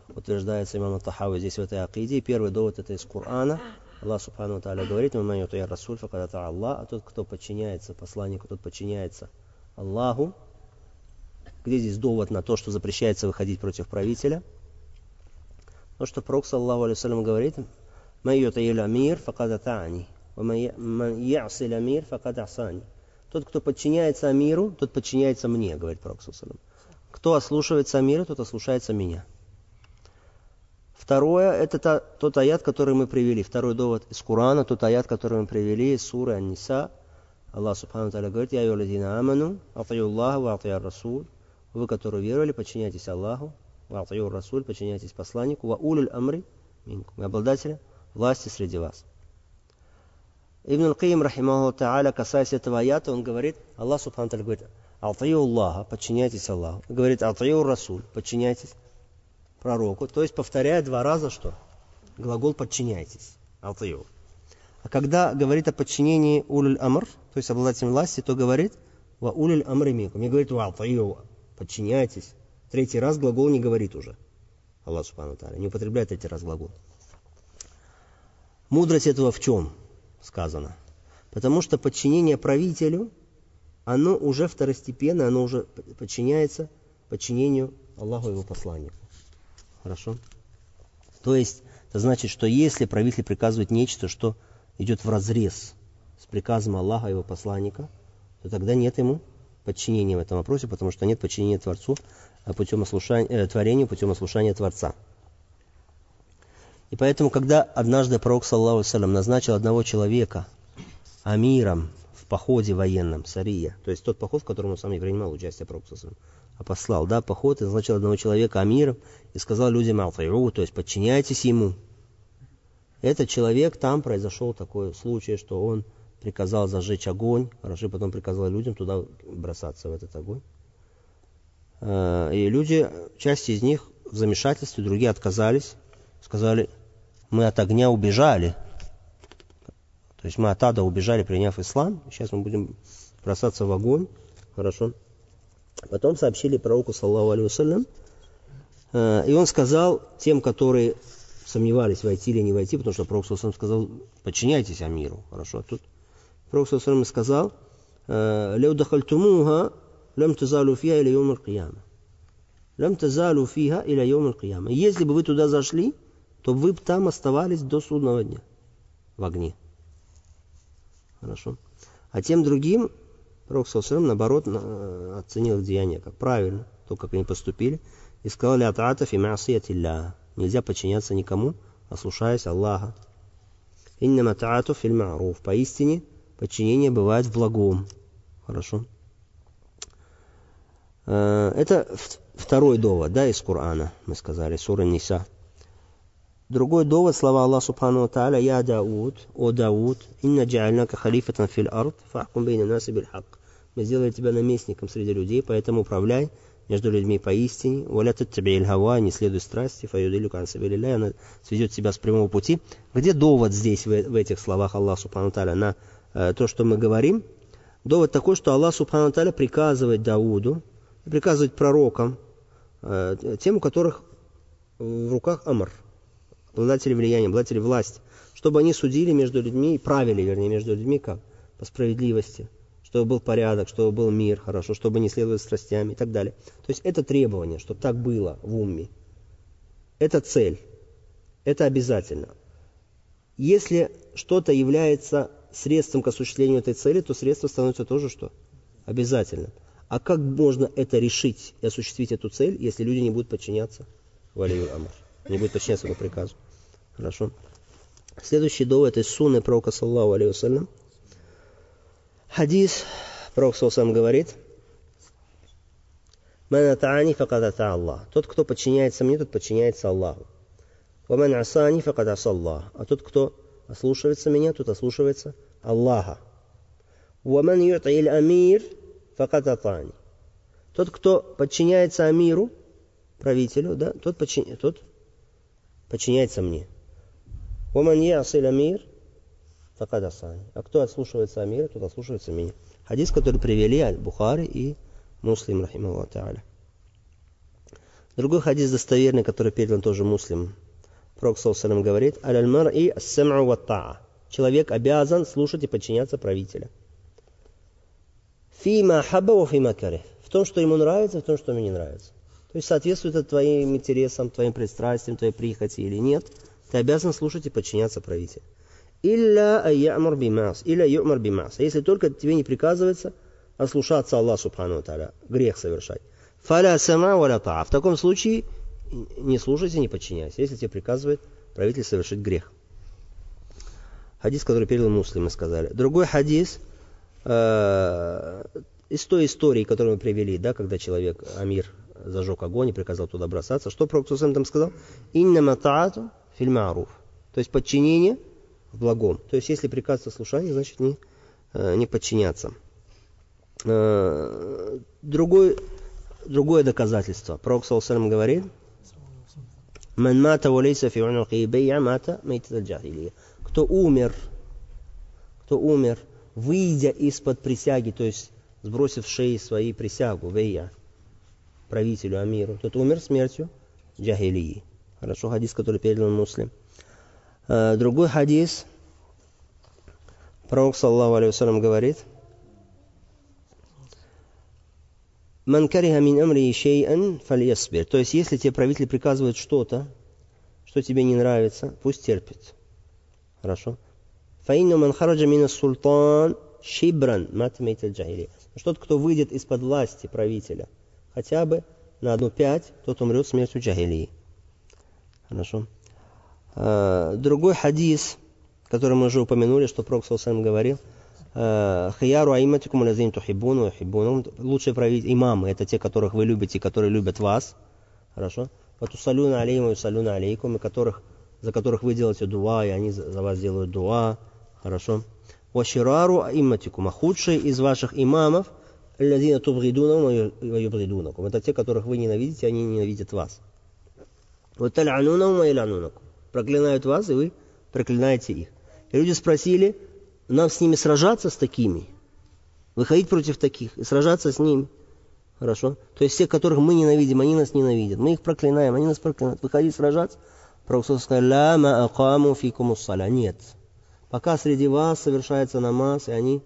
утверждается имам Тахави здесь в этой акиде. И первый довод это из Корана. Аллах Субхану ва Тааля говорит: «Ман юти'ир расуль факад атаа Аллах», а тот, кто подчиняется посланнику, тот подчиняется Аллаху. Где здесь довод на то, что запрещается выходить против правителя? То, что Пророк саллаллаху алейхи ва саллям говорит: «Ман юти'ир амир факад ата'ани, ва ман я'сил амир факад асани». Тот, кто подчиняется амиру, тот подчиняется мне, говорит Пророк саллаллаху алейхи ва саллям. Кто ослушивается амира, тот ослушается меня. Второе, это тот аят, который мы привели. Второй довод из Корана, тот аят, который мы привели из суры Ан-Ниса. Аллах Субхану ва Тааля говорит: «Я айюхаллазина аману, ати'у Аллаха ва ати'ур расуль». Вы, которые веровали, подчиняйтесь Аллаху, ва ати'ур расуль, подчиняйтесь посланнику, ва улюль амри минкум, обладателя власти среди вас. Ибн Аль-Кайим, рахимаху Тааля, касаясь этого аята, он говорит, Аллах Субхану ва Тааля говорит: «Ати'у Аллаха», подчиняйтесь Аллаху. Говорит: «Ати'ур расуль», подчиняйтесь пророку, то есть повторяет два раза что? Глагол «подчиняйтесь». Алтаю. А когда говорит о подчинении улюль амр, то есть обладателем власти, то говорит «ва улюль амри минкум». Не говорит «ва алтаю», подчиняйтесь. Третий раз глагол не говорит уже. Аллах Субхану ва Тааля не употребляет третий раз глагол. Мудрость этого в чем сказано? Потому что подчинение правителю, оно уже второстепенно, оно уже подчиняется подчинению Аллаху и его посланнику. Хорошо? То есть, это значит, что если правитель приказывает нечто, что идет вразрез с приказом Аллаха и его посланника, то тогда нет ему подчинения в этом вопросе, потому что нет подчинения Творцу путем творению путем ослушания Творца. И поэтому, когда однажды пророк, саллаллаху алейхи ва саллям, назначил одного человека амиром в походе военном, сария, то есть тот поход, в котором он сам не принимал участие, пророк, саллаллаху алейхи ва саллям, а послал, поход, и назначил одного человека амиром и сказал людям алтайру, то есть подчиняйтесь ему. Этот человек, там произошел такой случай, что он приказал зажечь огонь, хорошо, потом приказал людям туда бросаться, в этот огонь. И люди, часть из них в замешательстве, другие отказались, сказали: мы от огня убежали. То есть мы от ада убежали, приняв ислам, сейчас мы будем бросаться в огонь, хорошо. Потом сообщили пророку, саллаллаху алейхи ва саллям, и он сказал тем, которые сомневались, войти или не войти, потому что пророк, саллаллаху алейхи ва саллям, сказал: подчиняйтесь амиру, хорошо. Тут пророк, саллаллаху алейхи ва саллям, сказал: «Леу дахальтумуха, лям тазалу фиха иля йом аль-кияма». Лям тазалу фиха иля йом аль-кияма. Если бы вы туда зашли, то вы бы там оставались до судного дня в огне. Хорошо. А тем другим пророк, саллаллаху алейхи ва саллям, наоборот, оценил их деяния как правильно, то, как они поступили, и сказал: «Ля таата фи маасиятилля». Нельзя подчиняться никому, ослушаясь Аллаха. «Иннама таату фил ма'руф». Поистине, подчинение бывает в благом. Хорошо. Это второй довод, из Корана, мы сказали, сура Ниса. Другой довод, слова Аллаха Субхану ва Тааля: «Я Дауд, о Дауд, инна джа'альнака халифатан фил ард, фахкум бейна наси биль хак». Мы сделали тебя наместником среди людей, поэтому управляй между людьми поистине. «Валя таттаби'иль хава», не следуй страсти, фаюдиллюка ан сабилилля, она сведет тебя с прямого пути. Где довод здесь, в этих словах Аллаха Субхану ва Тааля, на то, что мы говорим? Довод такой, что Аллах Субхану ва Тааля приказывает Дауду, приказывает пророкам, тем, у которых в руках амр, обладатели влияния, обладатели власти, чтобы они судили между людьми, правили, между людьми как? По справедливости, чтобы был порядок, чтобы был мир, хорошо, чтобы не следовать страстям и так далее. То есть это требование, чтобы так было в умме. Это цель, это обязательно. Если что-то является средством к осуществлению этой цели, то средство становится тоже что? Обязательно. А как можно это решить и осуществить эту цель, если люди не будут подчиняться валию амр, не будут подчиняться его приказу? Хорошо. Следующий довод из сунны пророка, саллаллаху алейхи ва саллям. Хадис, пророк, саллаллаху алейхи ва саллям, говорит: «Ман ата'ани факад ата'a Аллах». Тот, кто подчиняется мне, тот подчиняется Аллаху. «Ва ман асани факад аса Аллах». А тот, кто ослушивается меня, тот ослушивается Аллаха. «Ва ман ю'ти'иль амир факад ата'ани». Тот, кто подчиняется амиру, правителю, тот подчиняется мне. «Ваман я'силь амир факад асани». А кто отслушивается амира, тот отслушивается меня. Хадис, который привели Аль-Бухари и Муслим, рахимахуллаху та'аля. Другой хадис достоверный, который передан тоже муслим. Пророк ﷺ говорит: «Аль-мар'и ас-сам'у ва-таа». Человек обязан слушать и подчиняться правителя. «Фима хабба ва фима карих». В том, что ему нравится, в том, что ему не нравится. То есть соответствует это твоим интересам, твоим пристрастиям, твоей прихоти или нет, ты обязан слушать и подчиняться правителю. «Илля айямар бимас», «илля юмар бимас». Если только тебе не приказывается ослушаться Аллаха субхану ва тааля, грех совершать. «Фаля сама валя таа». В таком случае не слушайся, не подчиняйся, если тебе приказывает правитель совершить грех. Хадис, который передал муслимы, сказали. Другой хадис из той истории, которую мы привели, да, когда человек, амир, зажег огонь и приказал туда бросаться. Что пророк там сказал? «Иннама таату фил ма'руф». То есть подчинение в благом. То есть если приказ послушания, значит не подчиняться. Другое доказательство. Пророк говорит: «Ман мата ва лейса фи унуқи бай'а мата майтат аль-джахилия». Кто умер, выйдя из-под присяги, то есть сбросив с шеи свои присягу, вейя, правителю, амиру, тот умер смертью джахилии. Хорошо, хадис, который передан муслим. Другой хадис, пророк, саллаллаху алейхи вассалям, говорит: «Ман кариха мин амри шей'ан фальясбир». То есть, если тебе правитель приказывает что-то, что тебе не нравится, пусть терпит. Хорошо. «Фаинну ман хараджа мина султан шибран мат мейталь джахилия». Тот, кто выйдет из-под власти правителя, хотя бы на 1/5, тот умрет смертью джахилии. Хорошо. Другой хадис, который мы уже упомянули, что пророк ﷺ говорил: «Хияру аиматикум алазим тухиббуну ва юхиббунахум». Лучшие правители, имамы, это те, которых вы любите, которые любят вас. Хорошо. «Ватусалюна алейхим ва юсалюна алейкум», за которых вы делаете дуа, и они за вас делают дуа. Хорошо. «Ваширару аиматикум», а худшие из ваших имамов, аллазина тубгидунахум ва юбгидунакум. Это те, которых вы ненавидите, они ненавидят вас. «Ватал'анунахум ва ял'анунакум». Проклинают вас, и вы проклинаете их. И люди спросили: нам с ними сражаться, с такими? Выходить против таких и сражаться с ними? Хорошо. То есть тех, которых мы ненавидим, они нас ненавидят. Мы их проклинаем, они нас проклинают. Выходить сражаться? Пророк сказал: «Ла ма акаму фикум ус-саля». Нет. Пока среди вас совершается намаз, и они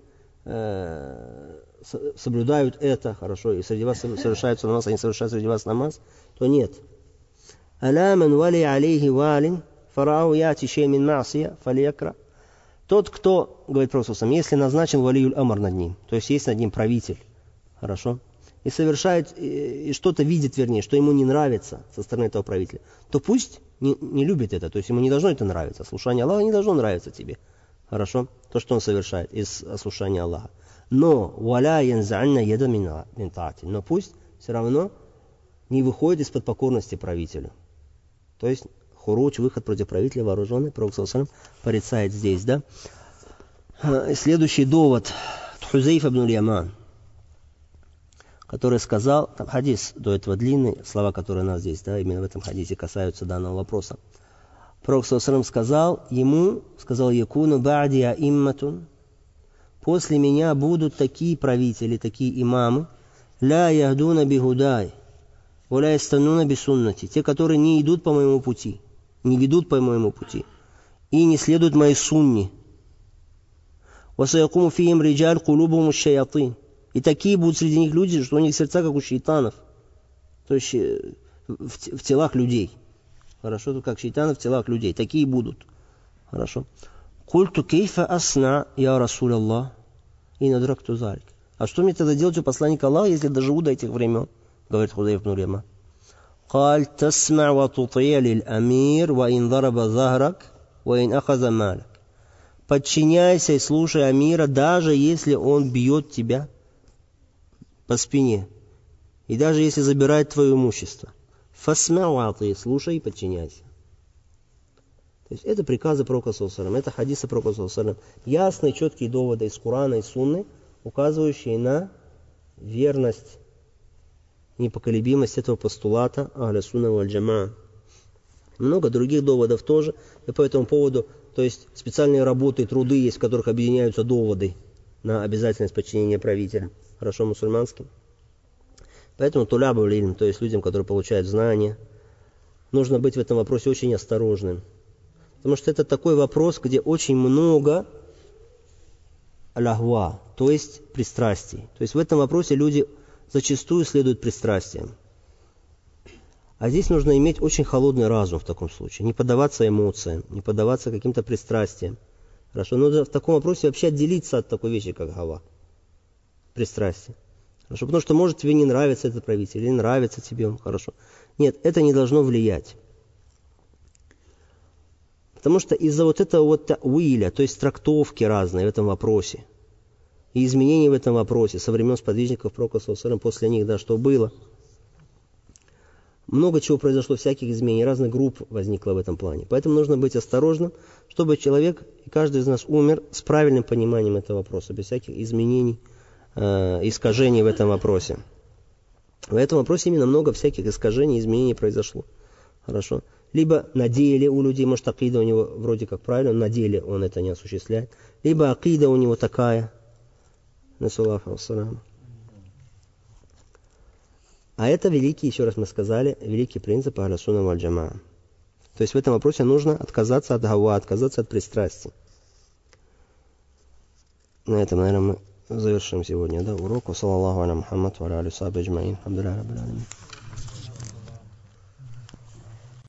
соблюдают это, хорошо, и среди вас совершается намаз, они совершают среди вас намаз, то нет. «Аля ман вали алейхи валин, фарау яти шей мин ма'сия, фалиякра». Тот, кто, говорит пророк, если назначен валиюль амар над ним, то есть есть над ним правитель, хорошо, и совершает, и что-то видит, вернее, что ему не нравится со стороны этого правителя, то пусть не любит это, то есть ему не должно это нравиться. Слушание Аллаха не должно нравиться тебе. Хорошо? То, что он совершает из ослушания Аллаха. Но валя янзанна еда мин таати. Но пусть все равно не выходит из-под покорности правителю. То есть хуруч, выход против правителя вооруженный, пророк ﷺ порицает здесь, да? Следующий довод. Хузейф ибн аль-Яман, который сказал, там хадис до этого длинный, слова, которые нас здесь, да, именно в этом хадисе касаются данного вопроса. Пророк ﷺ сказал якуну ба'ди аимматун, после меня будут такие правители, такие имамы, ля яхдуна бихудай, ва ля ястануна бисуннати, те, которые не идут по моему пути, не ведут по моему пути и не следуют моей сунне. Ва саякуму фиим риджаль кулубухум аш-шаятин. И такие будут среди них люди, что у них сердца, как у шейтанов. То есть в телах людей. Хорошо, как шейтанов в телах людей. Такие будут. Хорошо. Культу кейфа асна, я Расуль Аллах, и надракту зарик. А что мне тогда делать у посланника Аллаха, если доживу до этих времен? Говорит Хузейф ибн аль-Яман. Каль тасма ва тутия лиль амир, ва ин дараба захрак, ва ин ахаза малак. Подчиняйся и слушай амира, даже если он бьет тебя по спине, и даже если забирает твое имущество. Фасма ва ати, слушай и подчиняйся. То есть это приказы пророка ﷺ, это хадисы пророка ﷺ. Ясные, четкие доводы из Корана и Сунны, указывающие на верность, непоколебимость этого постулата ахля сунна валь джамаа. Много других доводов тоже, и по этому поводу, то есть специальные работы и труды есть, в которых объединяются доводы на обязательность подчинения правителя. Хорошо, мусульманским. Поэтому тулябу илм, то есть людям, которые получают знания, нужно быть в этом вопросе очень осторожным. Потому что это такой вопрос, где очень много лахва, то есть пристрастий. То есть в этом вопросе люди зачастую следуют пристрастиям. А здесь нужно иметь очень холодный разум в таком случае. Не поддаваться эмоциям, не поддаваться каким-то пристрастиям. Хорошо, нужно в таком вопросе вообще отделиться от такой вещи, как гава. Пристрастие. Хорошо, потому что может тебе не нравится этот правитель, или нравится тебе он, хорошо. Нет, это не должно влиять. Потому что из-за вот этого вот уиля, то есть трактовки разные в этом вопросе, и изменений в этом вопросе со времен сподвижников пророка саллаллаху после них, да, что было, много чего произошло, всяких изменений, разных групп возникло в этом плане. Поэтому нужно быть осторожным, чтобы человек, и каждый из нас умер с правильным пониманием этого вопроса, без всяких изменений, искажений в этом вопросе. В этом вопросе именно много всяких искажений, изменений произошло. Хорошо. Либо на деле у людей, может, акида у него вроде как правильно, на деле он это не осуществляет. Либо акида у него такая. А это великий, еще раз мы сказали, великий принцип Ахлю сунна валь джамаа. То есть в этом вопросе нужно отказаться от гава, отказаться от пристрастий. На этом, наверное, мы завершим сегодня урок. Саллаллаху аля Мухаммад ва аля алихи ва сахбихи аджмаин. Алхамдулиллахи раббил аламин.